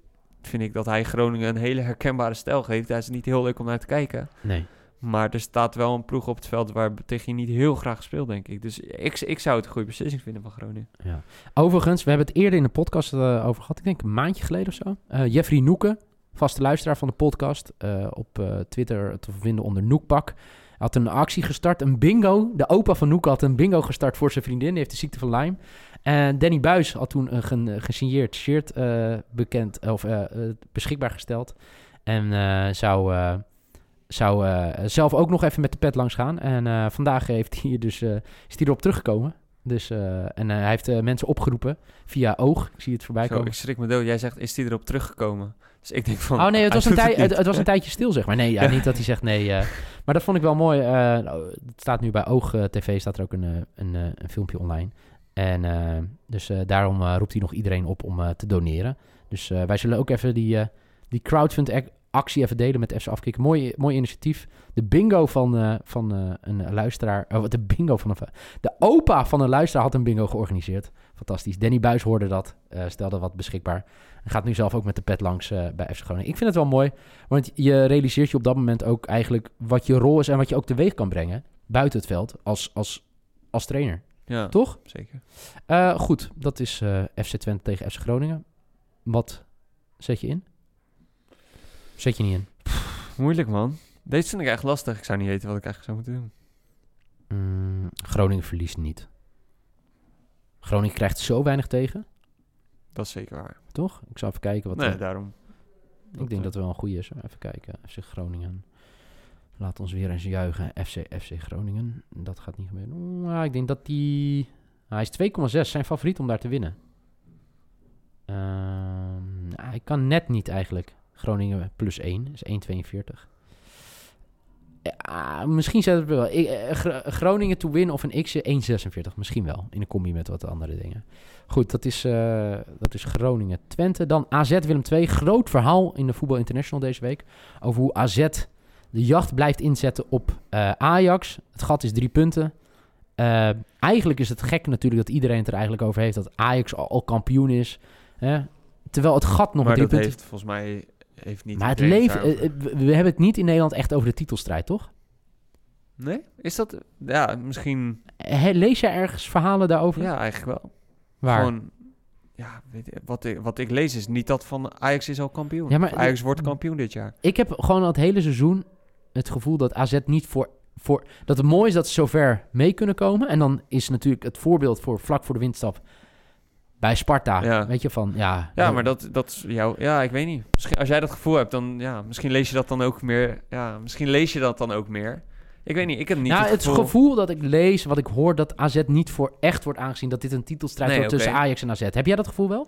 vind ik dat hij Groningen een hele herkenbare stijl geeft. Hij is niet heel leuk om naar te kijken. Nee. Maar er staat wel een ploeg op het veld waar tegen je niet heel graag speelt, denk ik. Dus ik, ik zou het een goede beslissing vinden van Groningen. Ja. Overigens, we hebben het eerder in de podcast uh, over gehad. Ik denk een maandje geleden of zo. Uh, Jeffrey Noeken, vaste luisteraar van de podcast. Uh, op uh, Twitter te vinden onder Noekpak. Had een actie gestart, een bingo. De opa van Noek had een bingo gestart voor zijn vriendin. Die heeft de ziekte van Lyme. En Danny Buis had toen een gen- gesigneerd shirt uh, bekend, of, uh, uh, beschikbaar gesteld. En uh, zou, uh, zou uh, zelf ook nog even met de pet langs gaan. En uh, vandaag heeft hij dus, uh, is hij erop teruggekomen. Dus, uh, en uh, hij heeft uh, mensen opgeroepen via Oog. Ik zie het voorbij Zo, komen. ik schrik me dood. Jij zegt, is hij erop teruggekomen? Dus ik denk van... Oh nee, het was, hij een, doet tij- het, het, het was een tijdje stil, zeg maar. Nee, ja, niet dat hij zegt nee. Uh, maar dat vond ik wel mooi. Uh, het staat nu bij Oog uh, T V, staat er ook een, uh, een, uh, een filmpje online. En uh, dus uh, daarom uh, roept hij nog iedereen op om uh, te doneren. Dus uh, wij zullen ook even die, uh, die crowdfund-actie even delen met F C Afkikken. Mooi, mooi initiatief. De bingo van, uh, van uh, een luisteraar... Oh, de bingo van een... De opa van een luisteraar had een bingo georganiseerd. Fantastisch. Danny Buis hoorde dat. Uh, stelde wat beschikbaar. En gaat nu zelf ook met de pet langs uh, bij F C Groningen. Ik vind het wel mooi. Want je realiseert je op dat moment ook eigenlijk wat je rol is... en wat je ook teweeg kan brengen buiten het veld als, als, als trainer. Ja, toch? Zeker. Uh, goed, dat is uh, F C Twente tegen F C Groningen. Wat zet je in? Zet je niet in? Pff, moeilijk, man. Deze vind ik echt lastig. Ik zou niet weten wat ik eigenlijk zou moeten doen. Mm, Groningen verliest niet. Groningen krijgt zo weinig tegen. Dat is zeker waar. Toch? Ik zou even kijken wat... Nee, er... daarom. Ik dat, denk uh... dat het wel een goede is. Even kijken. F C Groningen. Laat ons weer eens juichen. F C, F C Groningen. Dat gaat niet gebeuren. Nou, ik denk dat die... hij is twee komma zes. Zijn favoriet om daar te winnen. Uh, hij kan net niet eigenlijk. Groningen plus één. is één komma tweeënveertig. Ja, misschien zet het wel. Ik, uh, Groningen to win of een X één komma zesenveertig. Misschien wel. In een combi met wat andere dingen. Goed, dat is, uh, dat is Groningen Twente. Dan A Z Willem twee. Groot verhaal in de Voetbal International deze week. Over hoe A Z de jacht blijft inzetten op uh, Ajax. Het gat is drie punten. Uh, eigenlijk is het gek natuurlijk dat iedereen het er eigenlijk over heeft... dat Ajax al, al kampioen is. Hè? Terwijl het gat nog maar drie dat punten... heeft volgens mij heeft niet... Maar het leven... Uh, we hebben het niet in Nederland echt over de titelstrijd, toch? Nee? Is dat... Ja, misschien... He, lees jij ergens verhalen daarover? Ja, eigenlijk wel. Waar? Gewoon... Ja, weet je, wat, ik, wat ik lees is niet dat van Ajax is al kampioen. Ja, maar Ajax wordt kampioen dit jaar. Ik heb gewoon het hele seizoen het gevoel dat A Z niet voor... voor dat het mooi is dat ze zover mee kunnen komen. En dan is natuurlijk het voorbeeld voor vlak voor de winststap bij Sparta. Ja. Weet je, van ja... Ja, maar dat, dat is jou... Ja, ik weet niet. Misschien als jij dat gevoel hebt, dan... Ja, misschien lees je dat dan ook meer... Ja, misschien lees je dat dan ook meer. Ik weet niet, ik heb niet nou, het het gevoel... gevoel dat ik lees, wat ik hoor... dat A Z niet voor echt wordt aangezien... dat dit een titelstrijd Nee, wordt okay. tussen Ajax en A Z. Heb jij dat gevoel wel?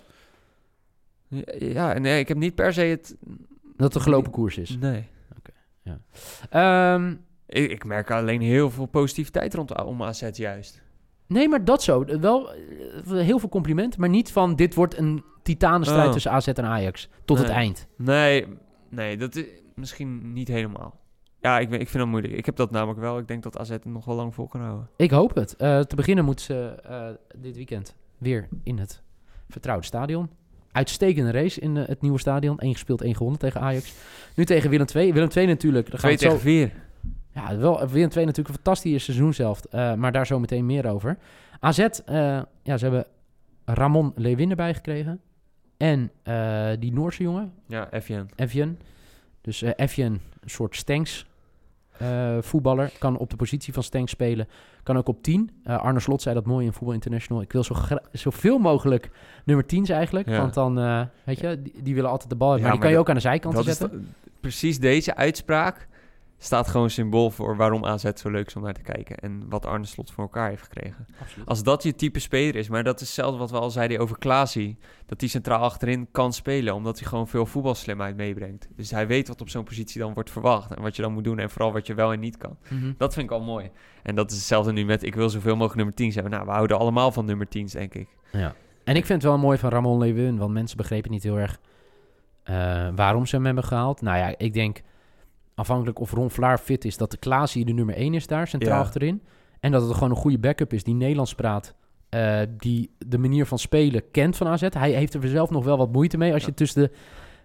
Ja, nee, ik heb niet per se het... Dat het een gelopen koers is? Nee. Okay, ja. Um, ik, ik merk alleen heel veel positiviteit rondom A Z juist. Nee, maar dat zo. Wel heel veel complimenten, maar niet van... dit wordt een titanenstrijd oh. tussen A Z en Ajax tot nee. het eind. Nee, nee, dat is misschien niet helemaal. Ja, ik, ik vind dat moeilijk. Ik heb dat namelijk wel. Ik denk dat A Z het nog wel lang vol kan houden. Ik hoop het. Uh, te beginnen moeten ze uh, dit weekend weer in het vertrouwde stadion. Uitstekende race in uh, het nieuwe stadion. Eén gespeeld, één gewonnen tegen Ajax. Nu tegen Willem twee. Willem twee natuurlijk. Twee tegen vier. Ja, wel, Willem twee natuurlijk een fantastisch seizoen zelf. Uh, maar daar zo meteen meer over. A Z, uh, ja, ze hebben Ramon Lewin erbij gekregen. En uh, die Noorse jongen. Ja, Evian. Evian. Dus uh, Evian, een soort Stenks uh, voetballer. Kan op de positie van Stenks spelen. Kan ook op tien. Uh, Arne Slot zei dat mooi in Voetbal International. Ik wil zo gra- zoveel mogelijk nummer tien eigenlijk. Ja. Want dan, uh, weet je, die, die willen altijd de bal hebben. Ja, maar die maar kan je dat, ook aan de zijkant zetten. Da- precies deze uitspraak staat gewoon symbool voor waarom A Z zo leuk is om naar te kijken. En wat Arne Slot voor elkaar heeft gekregen. Absoluut. Als dat je type speler is, maar dat is hetzelfde wat we al zeiden over Klaasie. Dat hij centraal achterin kan spelen, omdat hij gewoon veel voetbalslimheid meebrengt. Dus hij weet wat op zo'n positie dan wordt verwacht. En wat je dan moet doen en vooral wat je wel en niet kan. Mm-hmm. Dat vind ik al mooi. En dat is hetzelfde nu met, ik wil zoveel mogelijk nummer tien zijn. Nou, we houden allemaal van nummer tien's, denk ik. Ja. En ik vind het wel mooi van Ramon Lewin, want mensen begrepen niet heel erg uh, waarom ze hem hebben gehaald. Nou ja, ik denk... afhankelijk of Ron Vlaar fit is, dat de Klaasie de nummer één is daar, centraal ja. achterin. En dat het gewoon een goede backup is die Nederlands praat. Uh, die de manier van spelen kent van A Z. Hij heeft er zelf nog wel wat moeite mee als ja. je tussen de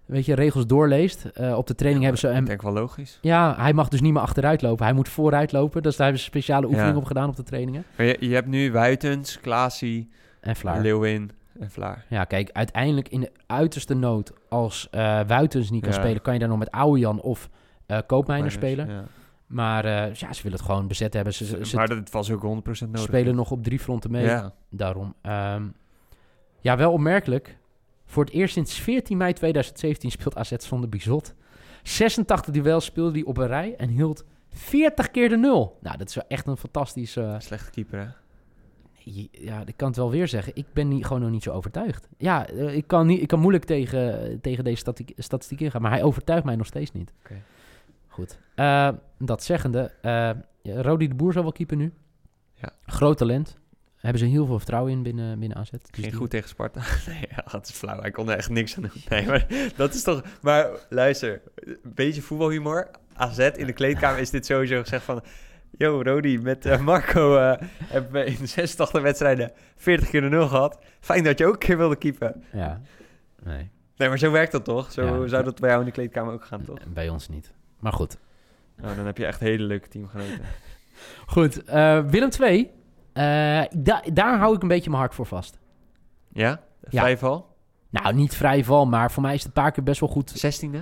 weet je, regels doorleest. Uh, op de training ja, hebben ze hem... Ik denk wel logisch. Ja, hij mag dus niet meer achteruit lopen. Hij moet vooruit lopen. Dus daar hebben ze speciale oefeningen ja. op gedaan op de trainingen. Maar je, je hebt nu Wuitens, Klaasie, en Vlaar. Leeuwin en Vlaar. Ja, kijk, uiteindelijk in de uiterste nood... als uh, Wuitens niet kan ja. spelen... kan je daar nog met Ouwejan of uh, Koopmeiners spelen. Ja. Maar uh, ja, ze willen het gewoon bezet hebben. Ze, ze, maar dat was ook honderd procent nodig. Ze spelen nog op drie fronten mee. Ja. Daarom. Um, ja, wel opmerkelijk. Voor het eerst sinds veertien mei tweeduizend zeventien speelt A Z zonder Bizot. zesentachtig duels speelde hij op een rij en hield veertig keer de nul. Nou, dat is wel echt een fantastische... Uh, Slechte keeper, hè? Ja, ik kan het wel weer zeggen. Ik ben niet, gewoon nog niet zo overtuigd. Ja, uh, ik, kan niet, ik kan moeilijk tegen, tegen deze statistiek, statistiek ingaan, maar hij overtuigt mij nog steeds niet. Okay. Goed. Uh, dat zeggende, uh, Rodi de Boer zal wel keeper nu. Ja. Groot talent. Hebben ze heel veel vertrouwen in binnen, binnen A Z. Dus Ging die... goed tegen Sparta. Nee, ja, dat is flauw. Hij kon er echt niks aan doen. Nee, maar dat is toch... Maar luister, een beetje voetbalhumor. A Z in de kleedkamer is dit sowieso gezegd van... Yo, Rodi, met uh, Marco uh, hebben we in zesentachtig wedstrijden veertig keer de nul gehad. Fijn dat je ook een keer wilde keepen. Ja, nee. Nee, maar zo werkt dat toch? Zo ja. zou dat bij jou in de kleedkamer ook gaan, toch? Bij ons niet. Maar goed. Nou, dan heb je echt hele leuke teamgenoten. Goed, uh, Willem twee. Uh, da- daar hou ik een beetje mijn hart voor vast. Ja? Vrijval? Ja. Nou, niet vrijval, maar voor mij is het een paar keer best wel goed. zestiende?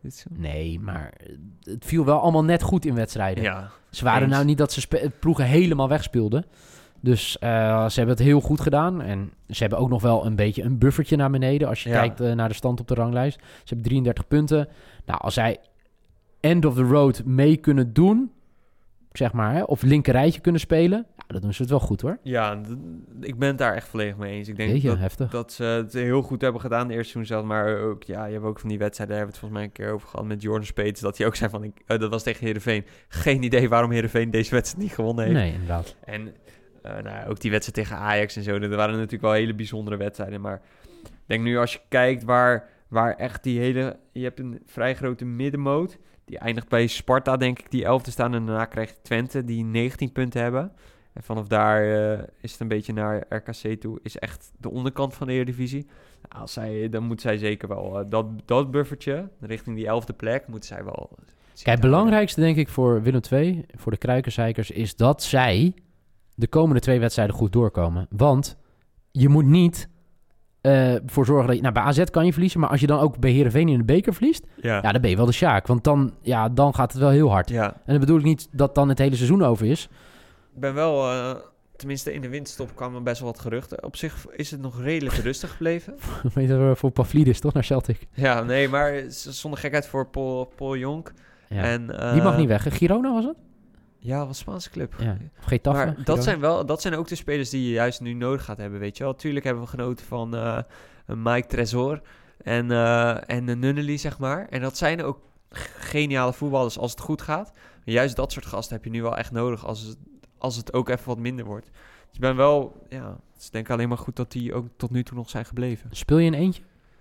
Nee, maar het viel wel allemaal net goed in wedstrijden. Ja. Ze waren eens. Nou niet dat ze spe- ploegen helemaal wegspeelden. Dus uh, ze hebben het heel goed gedaan. En ze hebben ook nog wel een beetje een buffertje naar beneden. Als je ja. kijkt uh, naar de stand op de ranglijst. Ze hebben drieëndertig punten. Nou, als zij end of the road mee kunnen doen... zeg maar, hè, of linkerrijtje kunnen spelen... Nou, dan doen ze het wel goed, hoor. Ja, d- ik ben het daar echt volledig mee eens. Ik denk Jeetje, dat, heftig. dat ze het heel goed hebben gedaan de eerste seizoen zelf. Maar ook, ja, je hebt ook van die wedstrijden... daar hebben we het volgens mij een keer over gehad met Jordan Speets... dat hij ook zei van, ik, uh, dat was tegen Heerenveen... geen idee waarom Heerenveen deze wedstrijd niet gewonnen heeft. Nee, inderdaad. En uh, nou, ook die wedstrijd tegen Ajax en zo... dat waren natuurlijk wel hele bijzondere wedstrijden. Maar ik denk nu als je kijkt waar, waar echt die hele... je hebt een vrij grote middenmoot... Die eindigt bij Sparta, denk ik, die elfde staan. En daarna krijgt Twente, die negentien punten hebben. En vanaf daar uh, is het een beetje naar R K C toe. Is echt de onderkant van de Eredivisie. Nou, als zij, dan moet zij zeker wel uh, dat, dat buffertje, richting die elfde plek, moet zij wel... Kijk, het belangrijkste denk ik voor Willem twee, voor de Kruikenzeikers, is dat zij de komende twee wedstrijden goed doorkomen. Want je moet niet... Uh, voor zorgen dat je... Nou, bij A Z kan je verliezen, maar als je dan ook bij Heerenveen in de beker verliest... Ja, ja dan ben je wel de Sjaak. Want dan, ja, dan gaat het wel heel hard. Ja. En dan bedoel ik niet dat dan het hele seizoen over is. Ik ben wel... Uh, tenminste, in de winterstop kwamen best wel wat geruchten. Op zich is het nog redelijk rustig gebleven. Weet je, voor Pavlidis, toch? Naar Celtic. Ja, nee, maar zonder gekheid voor Paul, Paul Jonk. Ja. En, uh, die mag niet weg. Girona was het? Ja, wat Spaanse club. Ja. Getafe, maar Girona. dat zijn, wel, dat zijn ook de spelers die je juist nu nodig gaat hebben, weet je wel. Tuurlijk hebben we genoten van uh, Mike Tresor en, uh, en Nunnely, zeg maar. En dat zijn ook geniale voetballers als het goed gaat. Maar juist dat soort gasten heb je nu wel echt nodig als het, als het ook even wat minder wordt. Dus ik ben wel, ja, het is denk ik alleen maar goed dat die ook tot nu toe nog zijn gebleven. Speel je in eentje?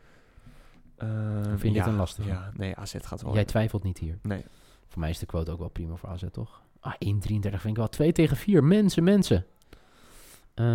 Uh, of vind je ja, dit een lastige? Ja, nee, A Z gaat wel. Jij twijfelt niet hier? Nee. Voor mij is de quote ook wel prima voor A Z, toch? Ah, één drieëndertig vind ik wel. twee tegen vier. Mensen, mensen. Uh,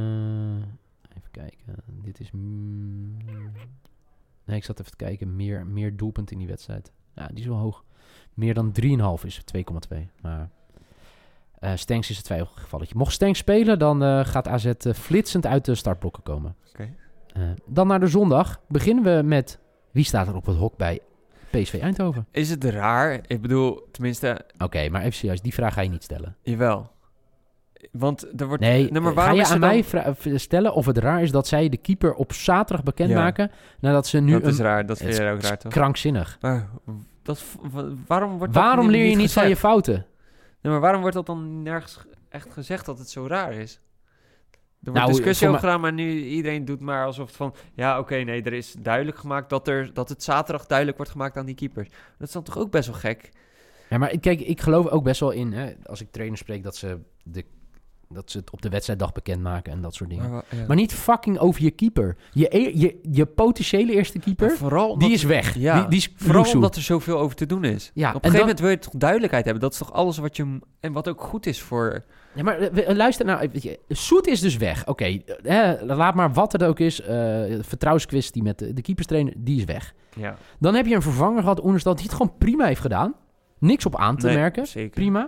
even kijken. Dit is... Mm, nee, ik zat even te kijken. Meer, meer doelpunt in die wedstrijd. Ja, die is wel hoog. Meer dan drie komma vijf is twee komma twee. Maar uh, Stenks is het twijfelgevalletje. Mocht Stenks spelen, dan uh, gaat A Z uh, flitsend uit de startblokken komen. Okay. Uh, dan naar de zondag. Beginnen we met... Wie staat er op het hok bij P S V Eindhoven? Is het raar? Ik bedoel, tenminste... Oké, okay, maar even serieus, die vraag ga je niet stellen. Jawel. Want er wordt... Nee, nee maar ga je aan dan... mij vra- stellen of het raar is dat zij de keeper op zaterdag bekendmaken... Ja. nadat ze nu... Dat een... is raar, dat vind je ook raar, toch? Krankzinnig. Maar dat, waarom wordt waarom dat leer je niet, niet van je fouten? Nee, maar waarom wordt dat dan nergens echt gezegd dat het zo raar is? Er wordt nou, discussie over ma- gedaan, maar nu iedereen doet maar alsof het van... Ja, oké, okay, nee, er is duidelijk gemaakt dat, er, dat het zaterdag duidelijk wordt gemaakt aan die keepers. Dat is dan toch ook best wel gek? Ja, maar kijk, ik geloof ook best wel in, hè, als ik trainers spreek, dat ze, de, dat ze het op de wedstrijddag bekendmaken en dat soort dingen. Maar, ja. maar niet fucking over je keeper. Je, je, je potentiële eerste keeper, vooral die is weg. Ja, die, die is vooral loesoe. omdat er zoveel over te doen is. Ja, op een gegeven dan, moment wil je toch duidelijkheid hebben. Dat is toch alles wat je... En wat ook goed is voor... Ja, maar uh, luister nou, weet je, Soet is dus weg. Oké, okay, uh, laat maar wat het ook is. Uh, vertrouwensquiz die met de, de keeperstrainer, die is weg. Ja. Dan heb je een vervanger gehad, Oenerstal, die het gewoon prima heeft gedaan. Niks op aan te Nee, merken. zeker. Prima.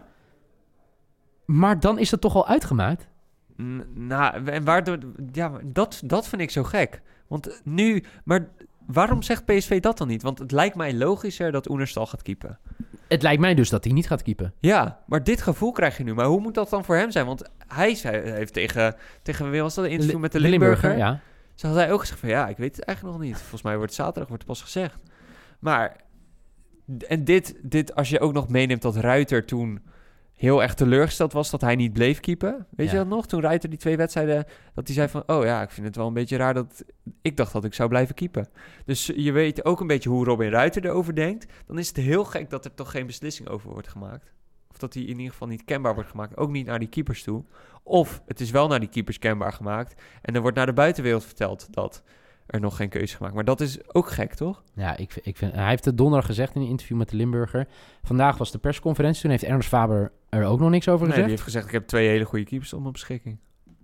Maar dan is het toch al uitgemaakt? N- nou, en waardoor... Ja, maar dat, dat vind ik zo gek. Want nu... Maar waarom zegt P S V dat dan niet? Want het lijkt mij logischer dat Oenerstal gaat keepen. Het lijkt mij dus dat hij niet gaat keepen. Ja, maar dit gevoel krijg je nu. Maar hoe moet dat dan voor hem zijn? Want hij zei, heeft tegen... Tegen wie was dat? Een interview met de Limburger. ja. Ze had hij ook gezegd van... Ja, ik weet het eigenlijk nog niet. Volgens mij wordt het zaterdag wordt het pas gezegd. Maar... En dit, dit, als je ook nog meeneemt dat Ruiter toen heel erg teleurgesteld was dat hij niet bleef keepen. Weet Ja. je dat nog? Toen Ruiter die twee wedstrijden, dat hij zei van... Oh ja, ik vind het wel een beetje raar dat... Ik dacht dat ik zou blijven keepen. Dus je weet ook een beetje hoe Robin Ruiter erover denkt. Dan is het heel gek dat er toch geen beslissing over wordt gemaakt. Of dat die in ieder geval niet kenbaar wordt gemaakt. Ook niet naar die keepers toe. Of het is wel naar die keepers kenbaar gemaakt. En er wordt naar de buitenwereld verteld dat... er nog geen keuze gemaakt. Maar dat is ook gek, toch? Ja, ik, ik vind, hij heeft het donderdag gezegd in een interview met de Limburger. Vandaag was de persconferentie. Toen heeft Ernst Faber er ook nog niks over Nee, gezegd. die heeft gezegd, ik heb twee hele goede keepers op mijn beschikking.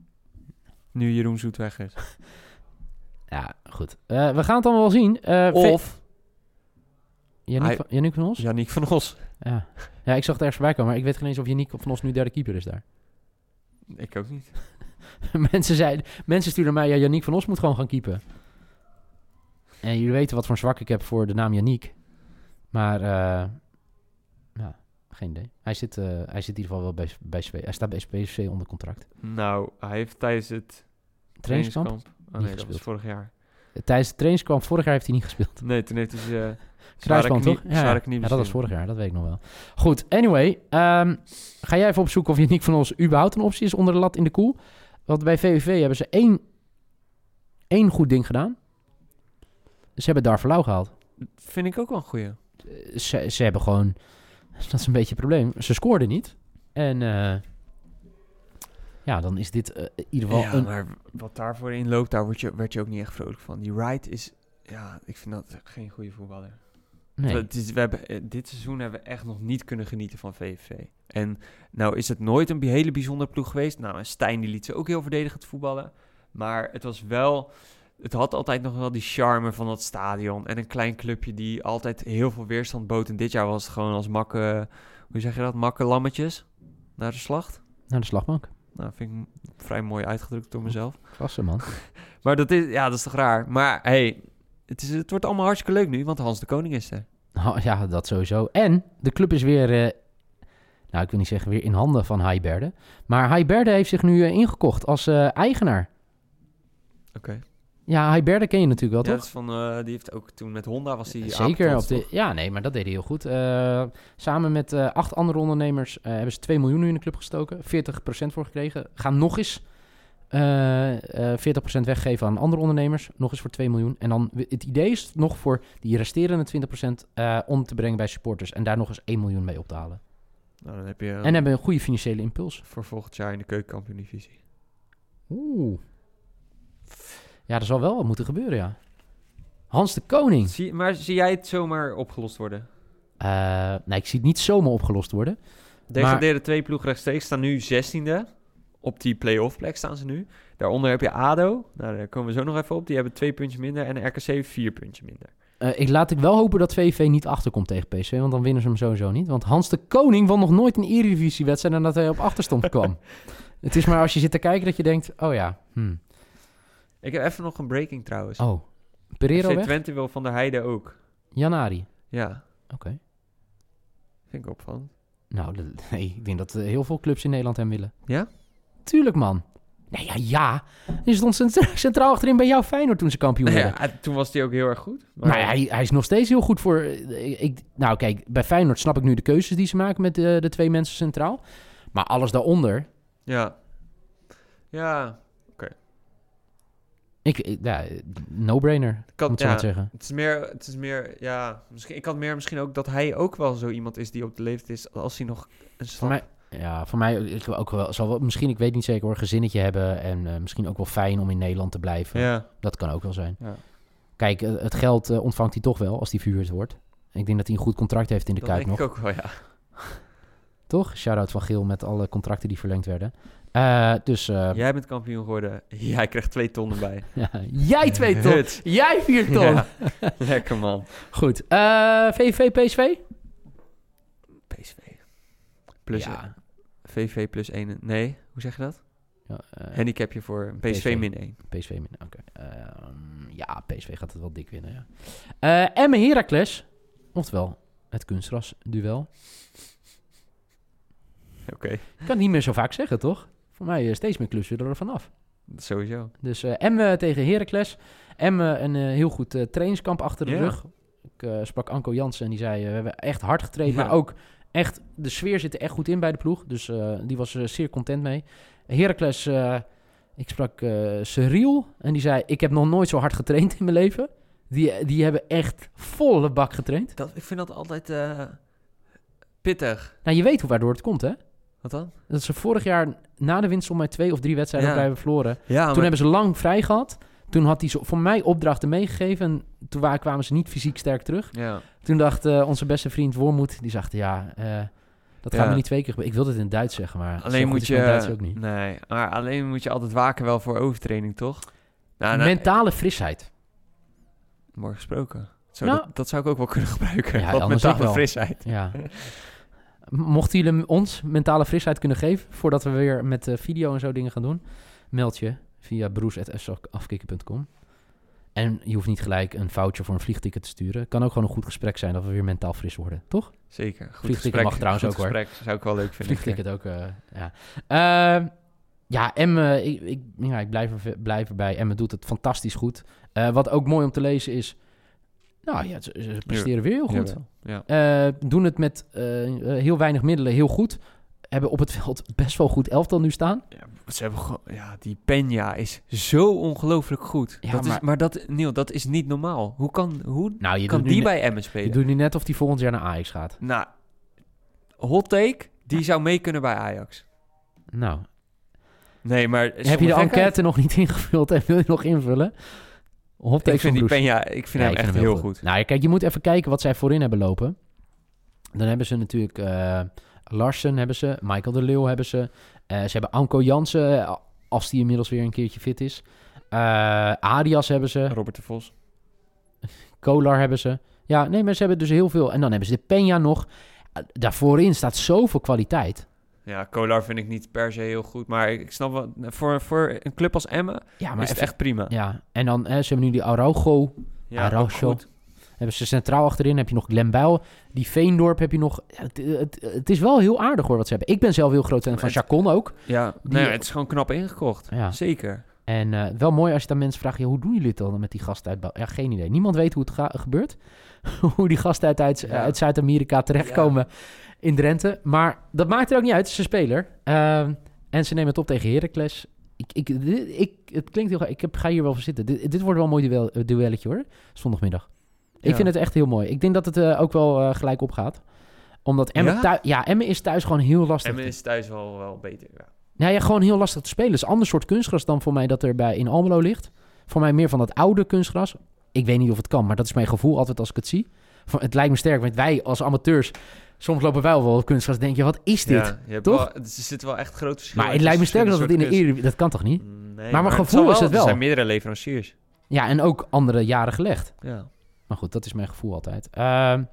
Nu Jeroen Zoet weg is. Ja, goed. Uh, we gaan het dan wel zien. Uh, Of... Yannick, hij, van, Yannick van Os? Yannick van Os. Ja. ja, ik zag het ergens voorbij komen. Maar ik weet geen eens of Yannick van Os nu derde keeper is daar. Ik ook niet. mensen, zeiden, mensen stuurden mij, ja, Yannick van Os moet gewoon gaan keepen. En jullie weten wat voor een zwak ik heb voor de naam Yannick. Maar, uh, ja, geen idee. Hij zit, uh, hij zit in ieder geval wel bij, bij S V. Hij staat bij P S V onder contract. Nou, hij heeft tijdens het Trainingskamp? trainingskamp... Oh nee, dat was vorig jaar. Tijdens het trainingskamp vorig jaar heeft hij niet gespeeld. Nee, toen heeft hij zijn... Uh, Kruisband, toch? Ja, ja. ja, ja, dat was vorig jaar. Dat weet ik nog wel. Goed, anyway. Um, ga jij even opzoeken of Yannick van Os überhaupt een optie is onder de lat in de koel? Want bij V V V hebben ze één, één goed ding gedaan. Ze hebben Darvalau gehaald. Vind ik ook wel een goeie. Ze, ze hebben gewoon... Dat is een beetje het probleem. Ze scoorden niet. En uh, ja, dan is dit uh, in ieder geval... Ja, een... maar wat daarvoor in loopt, daar word je, werd je ook niet echt vrolijk van. Die Wright is... Ja, ik vind dat geen goede voetballer. Nee. Het is, we hebben, dit seizoen hebben we echt nog niet kunnen genieten van V V V. En nou is het nooit een hele bijzondere ploeg geweest. Nou, en Stijn die liet ze ook heel verdedigend voetballen. Maar het was wel... Het had altijd nog wel die charme van dat stadion. En een klein clubje die altijd heel veel weerstand bood. En dit jaar was het gewoon als makke... Hoe zeg je dat? Makke lammetjes naar de slacht. Naar de slagbank. Nou, vind ik vrij mooi uitgedrukt door mezelf. Klasse, man. Maar dat is... Ja, dat is toch raar. Maar hey... Het, is, het wordt allemaal hartstikke leuk nu, want Hans de Koning is er. Oh, ja, dat sowieso. En de club is weer, uh, nou ik wil niet zeggen weer in handen van Heiberde. Maar Heiberde heeft zich nu uh, ingekocht als uh, eigenaar. Oké. Okay. Ja, Heiberde ken je natuurlijk wel, ja, toch? Dat is van, uh, die heeft ook toen met Honda was hij Zeker. Op de, ja, nee, maar dat deed hij heel goed. Uh, samen met uh, acht andere ondernemers uh, hebben ze twee miljoen nu in de club gestoken. veertig procent voor gekregen. Gaan nog eens... Uh, uh, veertig procent weggeven aan andere ondernemers. Nog eens voor twee miljoen. En dan het idee is nog voor die resterende twintig procent uh, om te brengen bij supporters. En daar nog eens één miljoen mee op te halen. Nou, dan heb je, uh, en hebben een goede financiële impuls. Voor volgend jaar in de keukenkampioen-divisie. Oeh. Ja, er zal wel wat moeten gebeuren, ja. Hans de Koning. Zie, maar zie jij het zomaar opgelost worden? Uh, nee, ik zie het niet zomaar opgelost worden. Degradeerde twee ploegen rechtstreeks. Staan nu zestiende. Op die play-off plek staan ze nu. Daaronder heb je A D O. Nou, daar komen we zo nog even op. Die hebben twee puntjes minder. En R K C vier puntjes minder. Uh, ik laat ik wel hopen dat V V niet achterkomt tegen P S V. Want dan winnen ze hem sowieso niet. Want Hans de Koning won nog nooit een Eredivisie-wedstrijd nadat hij op achterstand kwam. Het is maar als je zit te kijken dat je denkt... Oh ja, hmm. Ik heb even nog een breaking trouwens. Oh, Pereiro F C weg? Twente wil Van der Heijden ook. Janari? Ja. Oké. Okay. Vind ik opvallend. Nou, de, nee, ik denk dat uh, heel veel clubs in Nederland hem willen. Ja? Tuurlijk, man. Nee, ja, ja. Je stond centra- centraal achterin bij jou Feyenoord toen ze kampioen werden. Ja, toen was hij ook heel erg goed. Maar... Nou ja, hij, hij is nog steeds heel goed voor... Uh, ik, nou, kijk, bij Feyenoord snap ik nu de keuzes die ze maken met uh, de twee mensen centraal. Maar alles daaronder... Ja. Ja, oké. Okay. Ik, ik, ja, no-brainer, kan, moet ik ja, zo zeggen. Het is meer, het is meer, ja... Misschien, ik had meer misschien ook dat hij ook wel zo iemand is die op de leeftijd is als hij nog een stap... Voor mij, ja, voor mij ik ook wel, zal wel... Misschien, ik weet niet zeker hoor, gezinnetje hebben... en uh, misschien ook wel fijn om in Nederland te blijven. Ja. Dat kan ook wel zijn. Ja. Kijk, uh, het geld uh, ontvangt hij toch wel als hij verhuurd wordt. Ik denk dat hij een goed contract heeft in de dat Kuip nog. Dat denk ik ook wel, ja. Toch? Shout-out van Geel met alle contracten die verlengd werden. Uh, dus, uh, Jij bent kampioen geworden. Jij krijgt twee ton erbij. ja, jij twee ton. Hut. Jij vier ton. Ja. Lekker, man. Goed. Uh, V V V, P S V? P S V. Plus Ja. V V plus één. Nee, hoe zeg je dat? Ja, uh, Handicapje voor P S V, P S V min één. P S V min, oké. Okay. Um, ja, P S V gaat het wel dik winnen, ja. Uh, Emmen Heracles. Oftewel, het kunstgras-duel. Oké, okay. Ik kan het niet meer zo vaak zeggen, toch? Voor mij uh, steeds meer klussen er vanaf. Sowieso. Dus uh, Emmen tegen Heracles. Emmen een uh, heel goed uh, trainingskamp achter de Ja. rug. Ik uh, sprak Anko Jansen en die zei... Uh, we hebben echt hard getraind, Ja. maar ook echt... De sfeer zit er echt goed in bij de ploeg. Dus uh, die was uh, zeer content mee. Heracles... Uh, ik sprak uh, Cyril en die zei... Ik heb nog nooit zo hard getraind in mijn leven. Die, die hebben echt volle bak getraind. Dat, ik vind dat altijd uh, pittig. Nou, je weet hoe waardoor het komt, hè? Wat dan? Dat ze vorig jaar na de winst om mij twee of drie wedstrijden Ja. op rij hebben verloren. Ja, Toen maar- hebben ze lang vrij gehad. Toen had hij zo voor mij opdrachten meegegeven. En toen waren, kwamen ze niet fysiek sterk terug. Ja. Toen dacht uh, onze beste vriend Wormoed... Die zag, ja, uh, dat gaat Ja. me niet twee keer gebeuren. Ik wilde het in het Duits zeggen, maar... zo Alleen goed moet is mijn Duits je... ook niet. Nee, maar alleen moet je altijd waken wel voor overtraining, toch? Nou, nou, Mentale frisheid. mooi gesproken. Zo, Nou- dat, dat zou ik ook wel kunnen gebruiken. Ja, Wat anders mentale ook wel. frisheid. Ja. Mochten jullie ons mentale frisheid kunnen geven... voordat we weer met uh, video en zo dingen gaan doen... meld je via broes apenstaartje afkikken punt com. En je hoeft niet gelijk een voucher voor een vliegticket te sturen. Het kan ook gewoon een goed gesprek zijn... dat we weer mentaal fris worden, toch? Zeker. Goed Vliegticket gesprek, mag trouwens goed ook, hoor. gesprek zou ik wel leuk vinden. Vliegticket ook, uh, ja. Uh, ja, Emmen, ik, ik, ja, ik blijf, er, blijf erbij. Emmen doet het fantastisch goed. Uh, wat ook mooi om te lezen is... Nou ja, ze, ze presteren weer heel goed. Ja. Uh, doen het met uh, heel weinig middelen heel goed. Hebben op het veld best wel goed elftal nu staan. Ja, ze hebben gewoon, ja, die Peña is zo ongelooflijk goed. Ja, dat maar- is, maar dat, Neil, dat is niet normaal. Hoe kan, hoe Nou, je kan doet die nu bij net, Emmen je spelen? doet nu net of die volgend jaar naar Ajax gaat. Nou, hot take, die zou mee kunnen bij Ajax. Nou, Nee, maar... heb je de zonder gekheid, enquête nog niet ingevuld en wil je nog invullen? Hot take Ik vind van die Broes. Peña, ik vind Ja, hem ik echt vind heel goed. Nou, ja, kijk, je moet even kijken wat zij voorin hebben lopen. Dan hebben ze natuurlijk uh, Larsen, hebben ze, Michael de Leeuw hebben ze. Uh, ze hebben Anko Jansen, uh, als die inmiddels weer een keertje fit is. Uh, Arias hebben ze. Robert de Vos. Kolar hebben ze. Ja, nee, maar ze hebben dus heel veel. En dan hebben ze de Peña nog. Uh, daar voorin staat zoveel kwaliteit. Ja, Kolar vind ik niet per se heel goed. Maar ik snap wel, voor, voor een club als Emmen Ja, maar is het even- echt prima. Ja, en dan uh, ze hebben nu die Araujo. Ja, Araujo. ook goed. Hebben ze centraal achterin. Heb je nog Glenn Bijl. Die Veendorp heb je nog. Ja, het, het, het is wel heel aardig hoor wat ze hebben. Ik ben zelf heel groot fan van Het- Chacon ook. Ja, Die- nee, het is gewoon knap ingekocht. Ja. Zeker. En uh, wel mooi als je dan mensen vraagt... Ja, hoe doen jullie het dan met die gasten uit... Ba- Ja, geen idee. Niemand weet hoe het ga- gebeurt. hoe die gasten uit, uit, Ja. uit Zuid-Amerika terechtkomen in Drenthe. Maar dat maakt er ook niet uit. Het is een speler. Uh, en ze nemen het op tegen Heracles. Ik, ik, dit- ik, het klinkt heel... ga- Ik heb, ga hier wel voor zitten. Dit, dit wordt wel een mooi duel, uh, duelletje hoor. Zondagmiddag. Ik Ja. vind het echt heel mooi. Ik denk dat het uh, ook wel uh, gelijk opgaat. Omdat Emmen, Ja? thuis, ja, Emmen is thuis gewoon heel lastig. Emmen is thuis wel, wel beter, ja. Nou ja, gewoon heel lastig te spelen. Het is een ander soort kunstgras dan voor mij dat er bij in Almelo ligt. Voor mij meer van dat oude kunstgras. Ik weet niet of het kan, maar dat is mijn gevoel altijd als ik het zie. Van, het lijkt me sterk, want wij als amateurs... Soms lopen wij wel op kunstgras en denk je, wat is dit? Ja, je hebt Toch? wel, er zit wel echt groot verschil. Maar het lijkt me sterk dat het in de eerste. Eredivisie... Dat kan toch niet? Nee, mijn het gevoel zal is het wel. Er zijn meerdere leveranciers. Ja, en ook andere jaren gelegd. Ja. Maar goed, dat is mijn gevoel altijd. Ehm,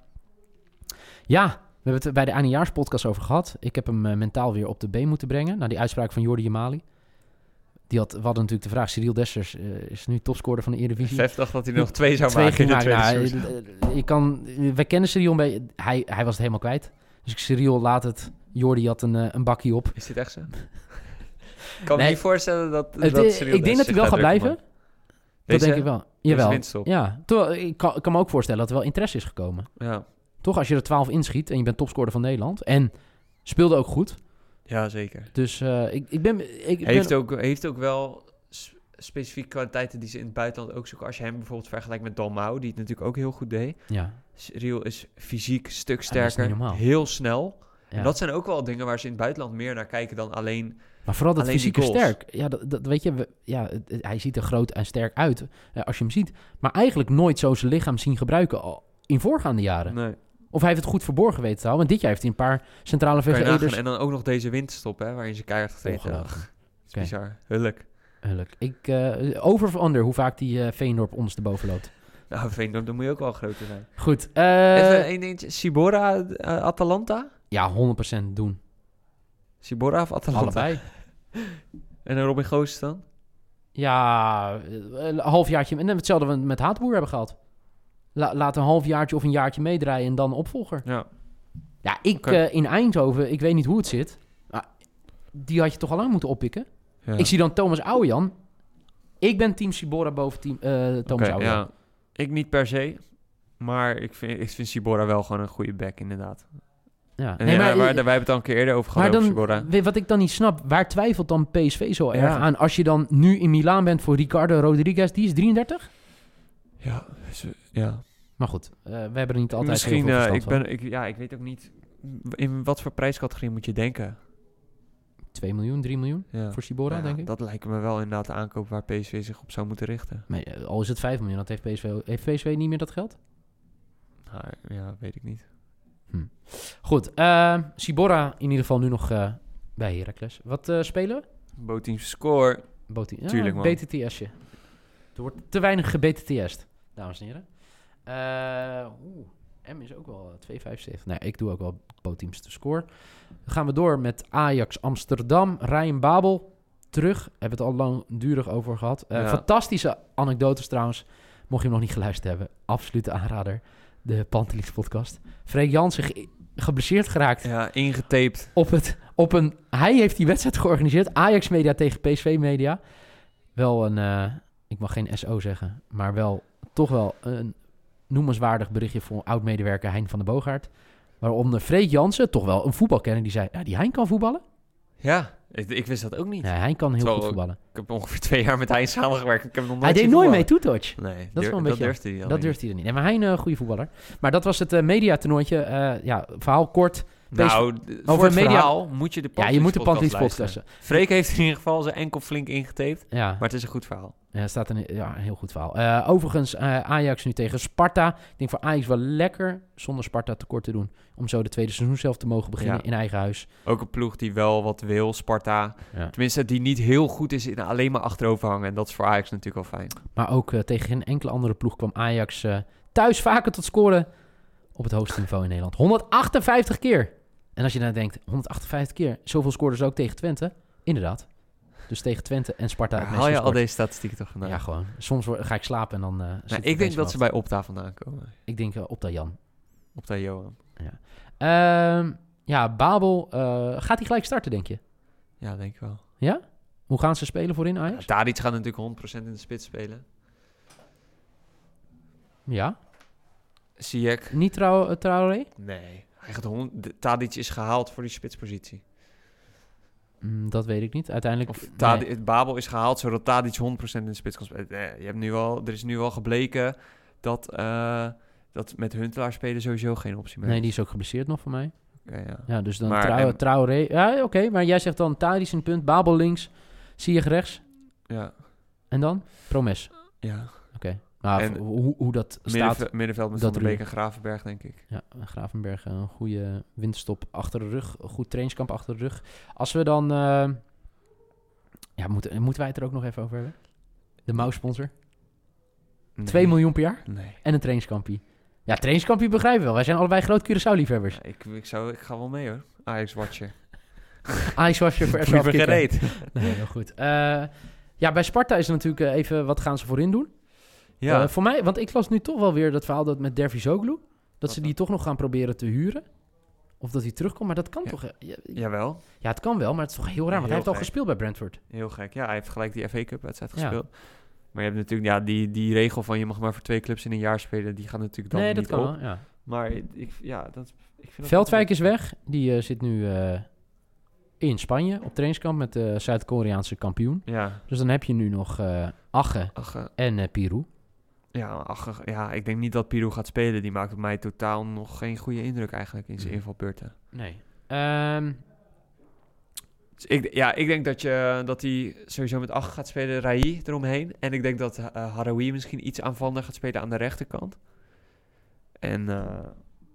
ja, we hebben het er bij de eindejaarspodcast over gehad. Ik heb hem uh, mentaal weer op de been moeten brengen. Na die uitspraak van Jordi Jamali. Die had, we hadden natuurlijk de vraag... Cyril Dessers uh, is nu topscorer van de Eredivisie. Vef dacht dat hij er nog twee zou Twee maken in ging de maken. tweede Nou, seizoen. eh, je kan, wij kennen Cyril een beetje. Hij, hij was het helemaal kwijt. Dus ik Cyril, laat het. Jordi had een, uh, een bakje op. Is dit echt zo? Ik kan me Nee. niet voorstellen dat, Het, dat eh, Cyril ik denk dat hij wel zich gaat blijven. drukken Dat Deze- denk ik wel. maakt. Jawel. Deze winststop. Ja, terwijl, ik kan, ik kan me ook voorstellen dat er wel interesse is gekomen. Ja. Toch, als je er twaalf inschiet en je bent topscorer van Nederland. En speelde ook goed. ja, zeker. Dus uh, ik, ik ben... Ik, Heeft ben, ook, heeft ook wel s- specifieke kwaliteiten die ze in het buitenland ook zoeken. Als je hem bijvoorbeeld vergelijkt met Dalmau, die het natuurlijk ook heel goed deed. Ja, Cyril is fysiek een stuk Ja, dat is niet sterker, normaal. heel snel. ja. En dat zijn ook wel dingen waar ze in het buitenland meer naar kijken dan alleen... Maar vooral dat alleen die fysieke goals. sterk. Ja, dat, dat weet je, we- ja, het- het- hij ziet er groot en sterk uit uh, als je hem ziet. Maar eigenlijk nooit zo zijn lichaam zien gebruiken al in voorgaande jaren. Nee. Of hij heeft het goed verborgen weten te houden. Want dit jaar heeft hij een paar centrale Kan je verdedigers. nagaan. En dan ook nog deze winterstop, hè, waarin ze keihard getraind hebben. Ongelooflijk. Dat is Oké. bizar. Hulk. Heerlijk. Ik, uh, over of onder, hoe vaak die uh, Veendorp ondersteboven loopt. Nou, Veendorp, dan moet je ook wel groter zijn. Goed. Uh, Even één dingetje. Sibora, uh, Atalanta? Ja, honderd procent doen. Sibora of Atalanta? Allebei. En dan Robin Goossens dan? Ja, een halfjaartje. En hetzelfde wat we met Haatboer hebben gehad. La, laat een halfjaartje of een jaartje meedraaien en dan opvolger. Ja. Ja, ik Okay. uh, in Eindhoven, ik weet niet hoe het zit. Maar die had je toch al lang moeten oppikken? Ja. Ik zie dan Thomas Ouwejan. Ik ben team Sibora boven team uh, Thomas Okay, Ouwejan. ja. Ik niet per se. Maar ik vind, ik vind Sibora wel gewoon een goede back, inderdaad. Ja. En Nee, ja, maar, waar, daar, wij hebben het al een keer eerder over gehad, maar over dan, Sibora. weet- wat ik dan niet snap, waar twijfelt dan P S V zo erg Ja. aan? Als je dan nu in Milaan bent voor Ricardo Rodriguez, die is drieëndertig? Ja, ze- ja. Maar goed, uh, we hebben er niet altijd Misschien, heel veel eh, verstand ik van. ben, ik, ja, ik weet ook niet... In wat voor prijscategorie moet je denken? twee miljoen, drie miljoen Ja. voor Sibora, Ja, denk ik. Dat lijkt me wel inderdaad de aankoop waar P S V zich op zou moeten richten. Nee, uh, al is het vijf miljoen, dat heeft P S V... Heeft P S V niet meer dat geld? Nou, ja, weet ik niet. Goed, uh, Sibora in ieder geval nu nog uh, bij Heracles. Wat uh, spelen we? Bootteams score. Boti- ja, Tuurlijk, man. B T T S'je. Er wordt te weinig ge-B T T S'd, dames en heren. Uh, Oeh, M is ook wel twee vijfenzeventig. Nee, ik doe ook wel Bootteams te score. Dan gaan we door met Ajax Amsterdam. Ryan Babel terug. Hebben we het al langdurig over gehad. Uh, Ja. Fantastische anekdotes trouwens. Mocht je hem nog niet geluisterd hebben. Absolute aanrader. De Pantelis podcast. Freek Jansen ge- geblesseerd geraakt. Ja, ingetaped. Op het, op een, hij heeft die wedstrijd georganiseerd. Ajax Media tegen P S V Media. Wel een, uh, ik mag geen S O zeggen, maar wel toch wel een noemenswaardig berichtje voor oud-medewerker Hein van der Boogaard. Waaronder Freek Jansen, toch wel een voetbalkenner, die zei, ja, die Hein kan voetballen. Ja, ik, ik wist dat ook niet. Nee, Hein kan heel Terwijl goed ook- voetballen. Ik heb ongeveer twee jaar met hij samengewerkt. Ik heb hem nog nooit Hij deed zien nooit mee voetballen. toetouch. Nee, Dat is wel een dur- beetje- durfde hij dan Dat niet. durft hij er niet. Nee, maar Hein, een goede voetballer. Maar dat was het uh, mediatoernooitje. Uh, ja, verhaal kort. Nou, d- voor Over het media- verhaal moet je de Ja, je moet de Pantelis Pantelis luisteren. podcast. Freek heeft in ieder geval zijn enkel flink ingetaped. Ja. Maar het is een goed verhaal. Ja, er staat een, ja, een heel goed verhaal. Uh, overigens, uh, Ajax nu tegen Sparta. Ik denk voor Ajax wel lekker zonder Sparta tekort te doen. Om zo de tweede seizoen zelf te mogen beginnen Ja. in eigen huis. Ook een ploeg die wel wat wil, Sparta. Ja. Tenminste, die niet heel goed is in alleen maar achterover hangen. En dat is voor Ajax natuurlijk wel fijn. Maar ook uh, tegen geen enkele andere ploeg kwam Ajax uh, thuis vaker tot scoren op het hoogste niveau in Nederland. honderdachtenvijftig keer. En als je dan denkt, honderdachtenvijftig keer, zoveel scoorden ze ook tegen Twente. Inderdaad. Dus tegen Twente en Sparta het Haal meeste je al gescoord. deze statistieken toch vandaan? Ja, gewoon. Soms word- ga ik slapen en dan... Uh, zit Nou, het ik denk opeens dat ze vast. bij Opta vandaan komen. Ik denk uh, op dat Jan. Op dat Johan. Ehm, ja, Babel. Uh, gaat hij gelijk starten, denk je? Ja, denk ik wel. Ja? Hoe gaan ze spelen voorin Ja, Ajax? Tadic gaat natuurlijk honderd procent in de spits spelen. Ja. Ziyech? Niet trouw, uh, Traoré? Nee. Hij gaat hond- de- Tadic is gehaald voor die spitspositie. Mm, dat weet ik niet. Uiteindelijk... Of Tadic, nee. Babel is gehaald zodat Tadic honderd procent in de spits kan spelen. Nee, je hebt nu al, er is nu al gebleken dat, uh, dat met Huntelaar spelen sowieso geen optie meer Nee, is. die is ook geblesseerd nog voor mij. Okay, ja. Ja, dus dan Maar, Trau- en- Traoré... Ja, oké. Okay, maar jij zegt dan Tadic een punt, Babel links, Ziyech rechts. Ja. En dan? Promes. ja. Oké. Nou, En v- hoe, hoe dat staat... Middenve- middenveld met dat Van der Beek ruw. en Gravenberg, denk ik. Ja, Gravenberg, een goede winterstop achter de rug. Een goed trainingskamp achter de rug. Als we dan... Uh, ja, moeten, moeten wij het er ook nog even over hebben? De mouwsponsor. Nee. twee miljoen per jaar. Nee. En een trainingskampie. Ja, trainingskampie begrijpen we wel. Wij zijn allebei groot Curaçao-liefhebbers. Ja, ik, ik, zou, ik ga wel mee hoor. Ajax-watcher. Ajax was je voor Ik even heb afkicken. gereed. Nee, heel goed. Uh, ja, bij Sparta is er natuurlijk uh, even... Wat gaan ze voorin doen? Ja. Uh, voor mij... Want ik las nu toch wel weer dat verhaal dat met Dervisoglu... Dat Wat ze dan? die toch nog gaan proberen te huren. Of dat hij terugkomt. Maar dat kan Ja. toch... uh, Ja, Jawel. ja, het kan wel. Maar het is toch heel raar. Want hij Heel heeft al gek. gespeeld bij Brentford. Heel gek. Ja, hij heeft gelijk die F A Cup wedstrijd Ja. gespeeld. Maar je hebt natuurlijk... Ja, die, die regel van je mag maar voor twee clubs in een jaar spelen... Die gaat natuurlijk dan nee, niet dat kan op. wel, ja. Maar ik, ja, dat... Ik vind dat Veldwijk is weg. Die uh, zit nu uh, in Spanje op trainingskamp met de Zuid-Koreaanse kampioen. Ja. Dus dan heb je nu nog uh, Agge Ach, eh, en uh, Pirou. ja, ach, ja, ik denk niet dat Pirou gaat spelen. Die maakt op mij totaal nog geen goede indruk eigenlijk in zijn Hmm. invalbeurten. Nee. Um, Dus ik, ja, ik denk dat, je, dat hij sowieso met acht gaat spelen, Rai eromheen. En ik denk dat uh, Haroui misschien iets aanvallender gaat spelen aan de rechterkant. En uh,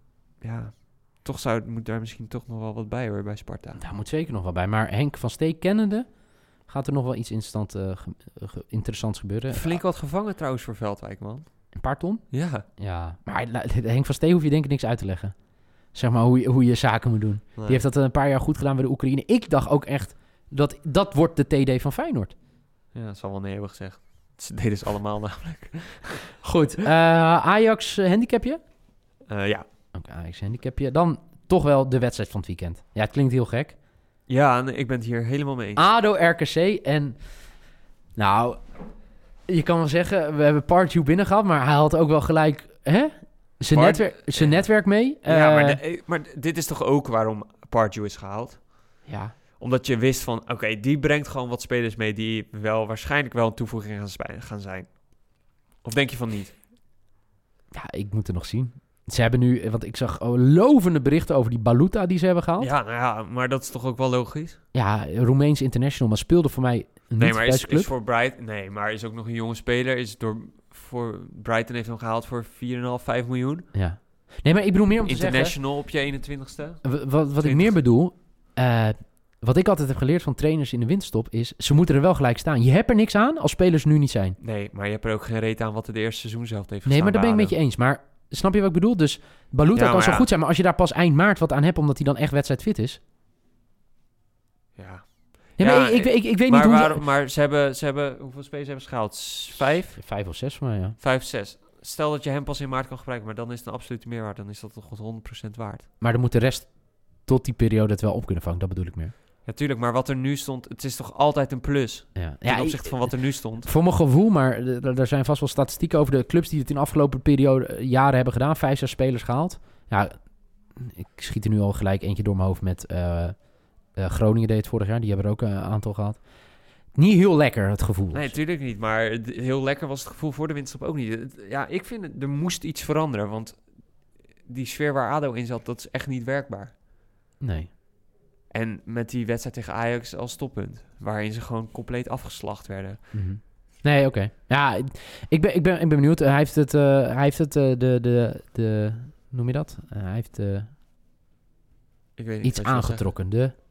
ja, toch zou het, moet daar misschien toch nog wel wat bij hoor, bij Sparta. Daar moet zeker nog wel bij. Maar Henk van Steek kennende gaat er nog wel iets instant, uh, ge, ge, interessants gebeuren. Flink wat gevangen trouwens voor Veldwijk, man. Een paar ton? Ja. Ja, maar Henk van Steek hoef je denk ik niks uit te leggen. Zeg maar hoe je, hoe je zaken moet doen. Nee. Die heeft dat een paar jaar goed gedaan bij de Oekraïne. Ik dacht ook echt, dat, dat wordt de T D van Feyenoord. Ja, dat is al wel nee hebben gezegd. Ze deden ze allemaal namelijk. Goed, uh, Ajax uh, handicapje? Uh, ja. Oké, okay, Ajax handicapje. Dan toch wel de wedstrijd van het weekend. Ja, het klinkt heel gek. Ja, nee, ik ben het hier helemaal mee eens. ADO R K C en... Nou, je kan wel zeggen, we hebben Pardew binnengehaald, maar hij had ook wel gelijk hè? zijn, Part- netwer- zijn netwerk mee. Ja, uh, maar, de, maar dit is toch ook waarom Pardew is gehaald? Ja. Omdat je wist van, oké, okay, die brengt gewoon wat spelers mee die wel waarschijnlijk wel een toevoeging gaan, sp- gaan zijn. Of denk je van niet? Ja, ik moet het nog zien. Ze hebben nu, want ik zag oh, lovende berichten over die Baluta die ze hebben gehaald. Ja, nou ja, maar dat is toch ook wel logisch? Ja, Roemeens international, maar speelde voor mij niet nee, maar bij is, zijn club. is voor Brighton, nee, maar is ook nog een jonge speler. Is door, voor Brighton heeft hem gehaald voor vier komma vijf, vijf miljoen. Ja. Nee, maar ik bedoel meer om te International zeggen... op je eenentwintigste. W- wat wat ik meer bedoel... Uh, wat ik altijd heb geleerd van trainers in de winterstop is... ze moeten er wel gelijk staan. Je hebt er niks aan als spelers nu niet zijn. Nee, maar je hebt er ook geen reet aan wat er de eerste seizoen zelf heeft Nee, maar daar ben ik met je eens. Maar snap je wat ik bedoel? Dus Baluta ja, kan zo ja. goed zijn... maar als je daar pas eind maart wat aan hebt... omdat hij dan echt wedstrijdfit is... Ja. Ja, maar Ja, ik, ik, ik, ik weet maar niet hoe... Waar, maar ze hebben, ze hebben... Hoeveel spelers hebben ze gehaald? Vijf? Vijf of zes voor mij, ja. Vijf, zes. Stel dat je hem pas in maart kan gebruiken... maar dan is het een absolute meerwaarde. Dan is dat toch honderd procent waard. Maar dan moet de rest tot die periode het wel op kunnen vangen. Dat bedoel ik meer. Ja, tuurlijk. Maar wat er nu stond... het is toch altijd een plus... Ja. ten Ja, opzichte van wat er nu stond. Voor mijn gevoel, maar er er zijn vast wel statistieken over de clubs die het in de afgelopen periode eh, jaren hebben gedaan. Vijf, zes spelers gehaald. Ja, ik schiet er nu al gelijk eentje door mijn hoofd met uh, uh, Groningen deed het vorig jaar. Die hebben er ook een aantal gehad. Niet heel lekker, het gevoel. Nee, natuurlijk niet. Maar d- heel lekker was het gevoel voor de winterstop ook niet. Het- Ja, ik vind het, er moest iets veranderen. Want die sfeer waar ADO in zat, dat is echt niet werkbaar. Nee. En met die wedstrijd tegen Ajax als toppunt. Waarin ze gewoon compleet afgeslacht werden. Mm-hmm. Nee, oké. Okay. Ja, ik ben, ik, ben, ik ben benieuwd. Hij heeft het, uh, hij heeft het uh, de, de, de, noem je dat? Uh, hij heeft uh, Ik weet niet iets wat je wil aangetrokken. De, zeggen.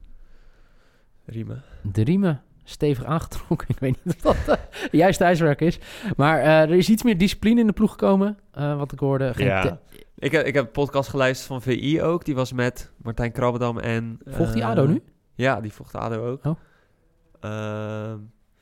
Riemen. de riemen stevig aangetrokken. Ik weet niet of dat uh, de juiste ijswerk is. Maar uh, er is iets meer discipline in de ploeg gekomen. Uh, wat ik hoorde. Geen Ja. te- Ik heb, ik heb een podcast geluisterd van V I ook. Die was met Martijn Krabbedam en... Volgt die uh, ADO nu? Ja, die volgt ADO ook. Oh. Ehm,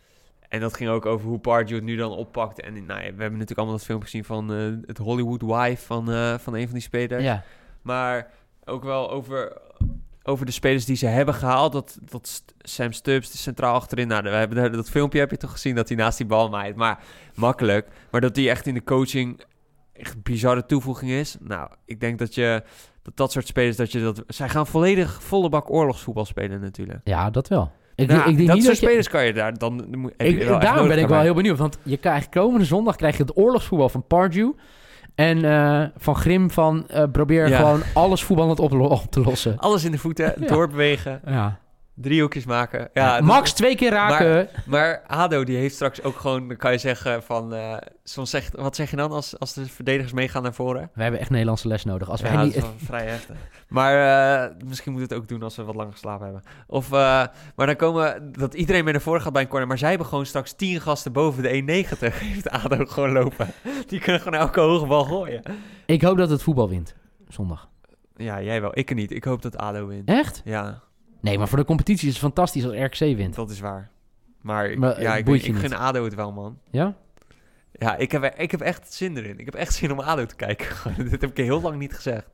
en dat ging ook over hoe Pardew het nu dan oppakt. En nou ja, we hebben natuurlijk allemaal dat filmpje gezien van uh, het Hollywood wife van, uh, van een van die spelers. Ja. Maar ook wel over, over de spelers die ze hebben gehaald. Dat, dat St- Sam Stubbs, de centraal achterin. Nou, we hebben, dat filmpje heb je toch gezien dat hij naast die bal maait. Maar makkelijk. Maar dat die echt in de coaching echt een bizarre toevoeging is. Nou, ik denk dat je... Dat dat soort spelers, dat je dat... Zij gaan volledig volle bak oorlogsvoetbal spelen natuurlijk. Ja, dat wel. Ik, Nou, ik denk dat niet soort dat je, spelers kan je daar... Dan moet, heb ik, je wel echt daarom nodig ben ik wel daarbij. heel benieuwd. Want je krijgt komende zondag krijg je het oorlogsvoetbal van Pardew. En uh, van Grim van uh, probeer Ja. gewoon alles voetballend op, op te lossen. Alles in de voeten, Ja. doorbewegen, Ja. driehoekjes maken. Ja, dat- Max twee keer raken. Maar ADO die heeft straks ook gewoon... Dan kan je zeggen van... Uh, soms zeg, wat zeg je dan als, als de verdedigers meegaan naar voren? We hebben echt Nederlandse les nodig. Als wij Ja, niet... dat is wel vrij heftig. Maar uh, misschien moet het ook doen als we wat langer geslapen hebben. Of, uh, maar dan komen... Dat iedereen mee naar voren gaat bij een corner. Maar zij hebben gewoon straks tien gasten boven de één negentig. Heeft ADO gewoon lopen. Die kunnen gewoon elke hoge bal gooien. Ik hoop dat het voetbal wint. Zondag. Ja, jij wel. Ik niet. Ik hoop dat ADO wint. Echt? Ja, Nee, maar voor de competitie is het fantastisch als R K C wint. dat is waar. Maar, ik- Maar, ja, uh, ik, boeit weet- je ik niet? gun ADO het wel, man. Ja? Ja, ik heb, ik heb echt zin erin. Ik heb echt zin om ADO te kijken. Gewoon, Dit heb ik heel lang niet gezegd.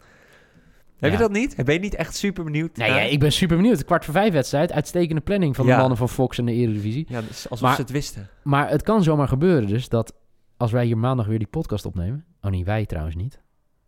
Heb Ja. je dat niet? Ben je niet echt super benieuwd? Nee, naar? ja, ik ben super benieuwd. De kwart voor vijf wedstrijd. Uitstekende planning van de Ja. mannen van Fox en de Eredivisie. Ja, dus alsof Maar- ze het wisten. Maar het kan zomaar gebeuren dus dat als wij hier maandag weer die podcast opnemen... Oh nee, wij trouwens niet.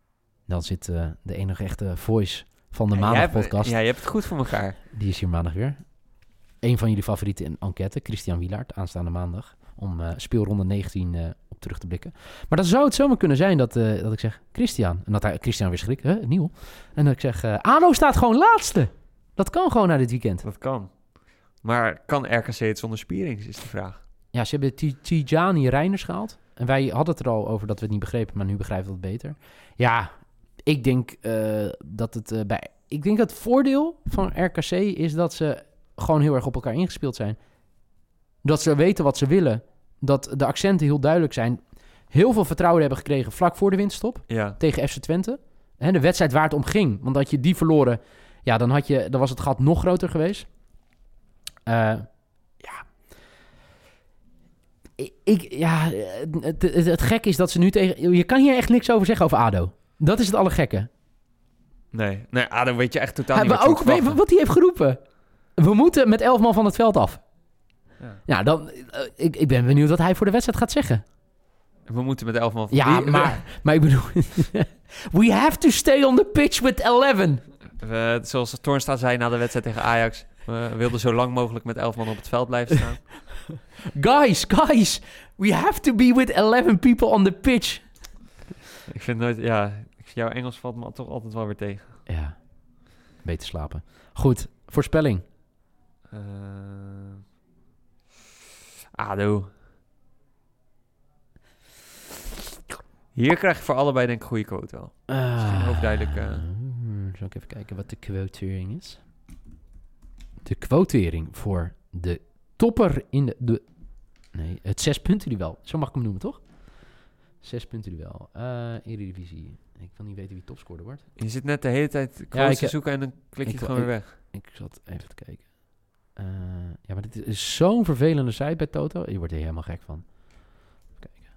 Dan zit uh, de enige echte voice van de Ja, jij maandag hebt- podcast. Ja, je hebt het goed voor elkaar. Die is hier maandag weer. Eén van jullie favorieten in enquête, Christian Wielaert, aanstaande maandag. Om uh, speelronde negentien uh, op terug te blikken. Maar dan zou het zomaar kunnen zijn dat, uh, dat ik zeg, Christian. En dat hij, Christian weer schrikt, huh, nieuw. En dat ik zeg, uh, ADO staat gewoon laatste. Dat kan gewoon na dit weekend. Dat kan. Maar kan R K C het zonder Spierings, is de vraag. Ja, ze hebben T- Tijani Reiners gehaald. En wij hadden het er al over dat we het niet begrepen, maar nu begrijpen we het beter. Ja, ik denk uh, dat het uh, bij... Ik denk dat het voordeel van R K C is dat ze gewoon heel erg op elkaar ingespeeld zijn. Dat ze weten wat ze willen. Dat de accenten heel duidelijk zijn. Heel veel vertrouwen hebben gekregen vlak voor de winterstop. Ja. Tegen F C Twente. Hè, de wedstrijd waar het om ging. Want had je die verloren... Ja, dan, had je, dan was het gat nog groter geweest. Uh, ja... Ik, ja, het, het, het gek is dat ze nu tegen... Je kan hier echt niks over zeggen over A D O. Dat is het allergekke. Nee, nee, A D O weet je echt totaal Hij, niet wat ook weet, wat hij heeft geroepen. We moeten met elf man van het veld af. Ja, ja dan... Uh, ik, ik ben benieuwd wat hij voor de wedstrijd gaat zeggen. We moeten met elf man van... Ja, Die, maar, maar ik bedoel... We have to stay on the pitch with eleven. Uh, zoals Toornstra zei na de wedstrijd tegen Ajax... We wilden zo lang mogelijk met elf man op het veld blijven staan. Guys, guys, we have to be with eleven people on the pitch. Ik vind nooit, ja, jouw Engels valt me toch altijd wel weer tegen. Ja, beter slapen. Goed, voorspelling. Uh, A D O. Hier krijg je voor allebei denk ik een goede quote wel. Uh, dat is geen overduidelijk... Uh... Zal ik even kijken wat de quotering is? De quotering voor de topper in de... de nee, het zes punten duel. Zo mag ik hem noemen, toch? Zes punten duel. Uh, Eredivisie. Ik wil niet weten wie topscorer wordt. Je zit net de hele tijd quotes ja, te zoeken en dan klik je ik, het gewoon ik, weer weg. Ik zat even te kijken. Uh, ja, maar dit is zo'n vervelende site bij Toto. Je wordt er helemaal gek van. Even kijken.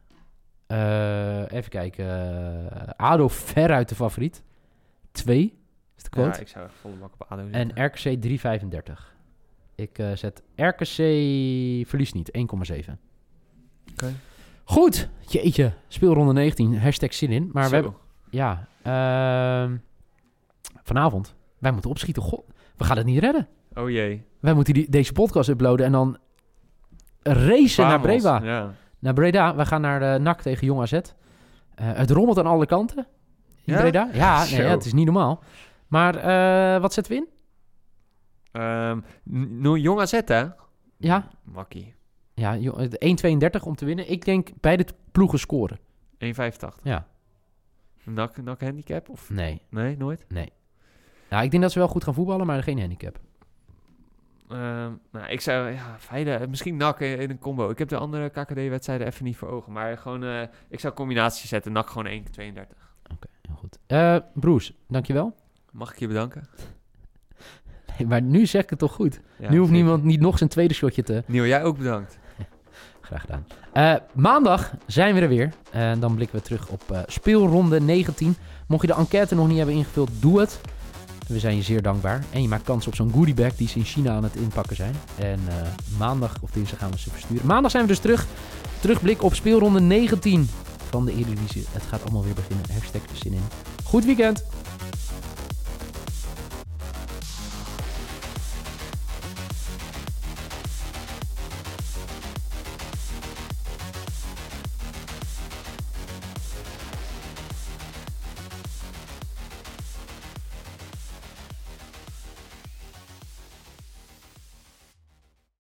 Uh, even kijken. Uh, A D O veruit de favoriet. Twee. Is de quote. Ja, ik zou echt volle bak op A D O En zetten. R K C drie komma vijfendertig. Ik uh, zet R K C verlies niet, één komma zeven. Oké. Okay. Goed, jeetje. Speelronde negentien, hashtag zin in. Maar Zo. we hebben... Ja, uh, vanavond. Wij moeten opschieten. God, we gaan het niet redden. Oh jee. Wij moeten die, deze podcast uploaden en dan racen naar Breda. Ja. Naar Breda. We gaan naar de N A C tegen Jong A Z. Uh, het rommelt aan alle kanten in ja? Breda. Ja, nee, ja, het is niet normaal. Maar uh, wat zetten we in? Um, n- Jong A Z, hè? Ja. Makkie. Ja, één komma tweeëndertig om te winnen. Ik denk beide ploegen scoren. één komma vijfentachtig. Ja. N A C, N A C handicap? Of? Nee. Nee, nooit? Nee. Nou, ik denk dat ze wel goed gaan voetballen, maar geen handicap. Um, nou, ik zou... Ja, Feide, misschien N A C in, in een combo. Ik heb de andere K K D-wedstrijden even niet voor ogen. Maar gewoon... Uh, ik zou combinatie zetten. N A C gewoon één komma tweeëndertig. Oké, okay, heel goed. Uh, Broes, dankjewel. Mag ik je bedanken? Nee, maar nu zeg ik het toch goed. Ja, nu hoeft zeker. niemand niet nog zijn tweede shotje te... Niel, jij ook bedankt. Graag gedaan. Uh, maandag zijn we er weer. En uh, dan blikken we terug op uh, speelronde negentien. Mocht je de enquête nog niet hebben ingevuld, doe het. We zijn je zeer dankbaar. En je maakt kans op zo'n goodiebag die ze in China aan het inpakken zijn. En uh, maandag of dinsdag gaan we ze versturen. Maandag zijn we dus terug. Terugblik op speelronde negentien van de Eredivisie. Het gaat allemaal weer beginnen. Hashtag zin in. Goed weekend.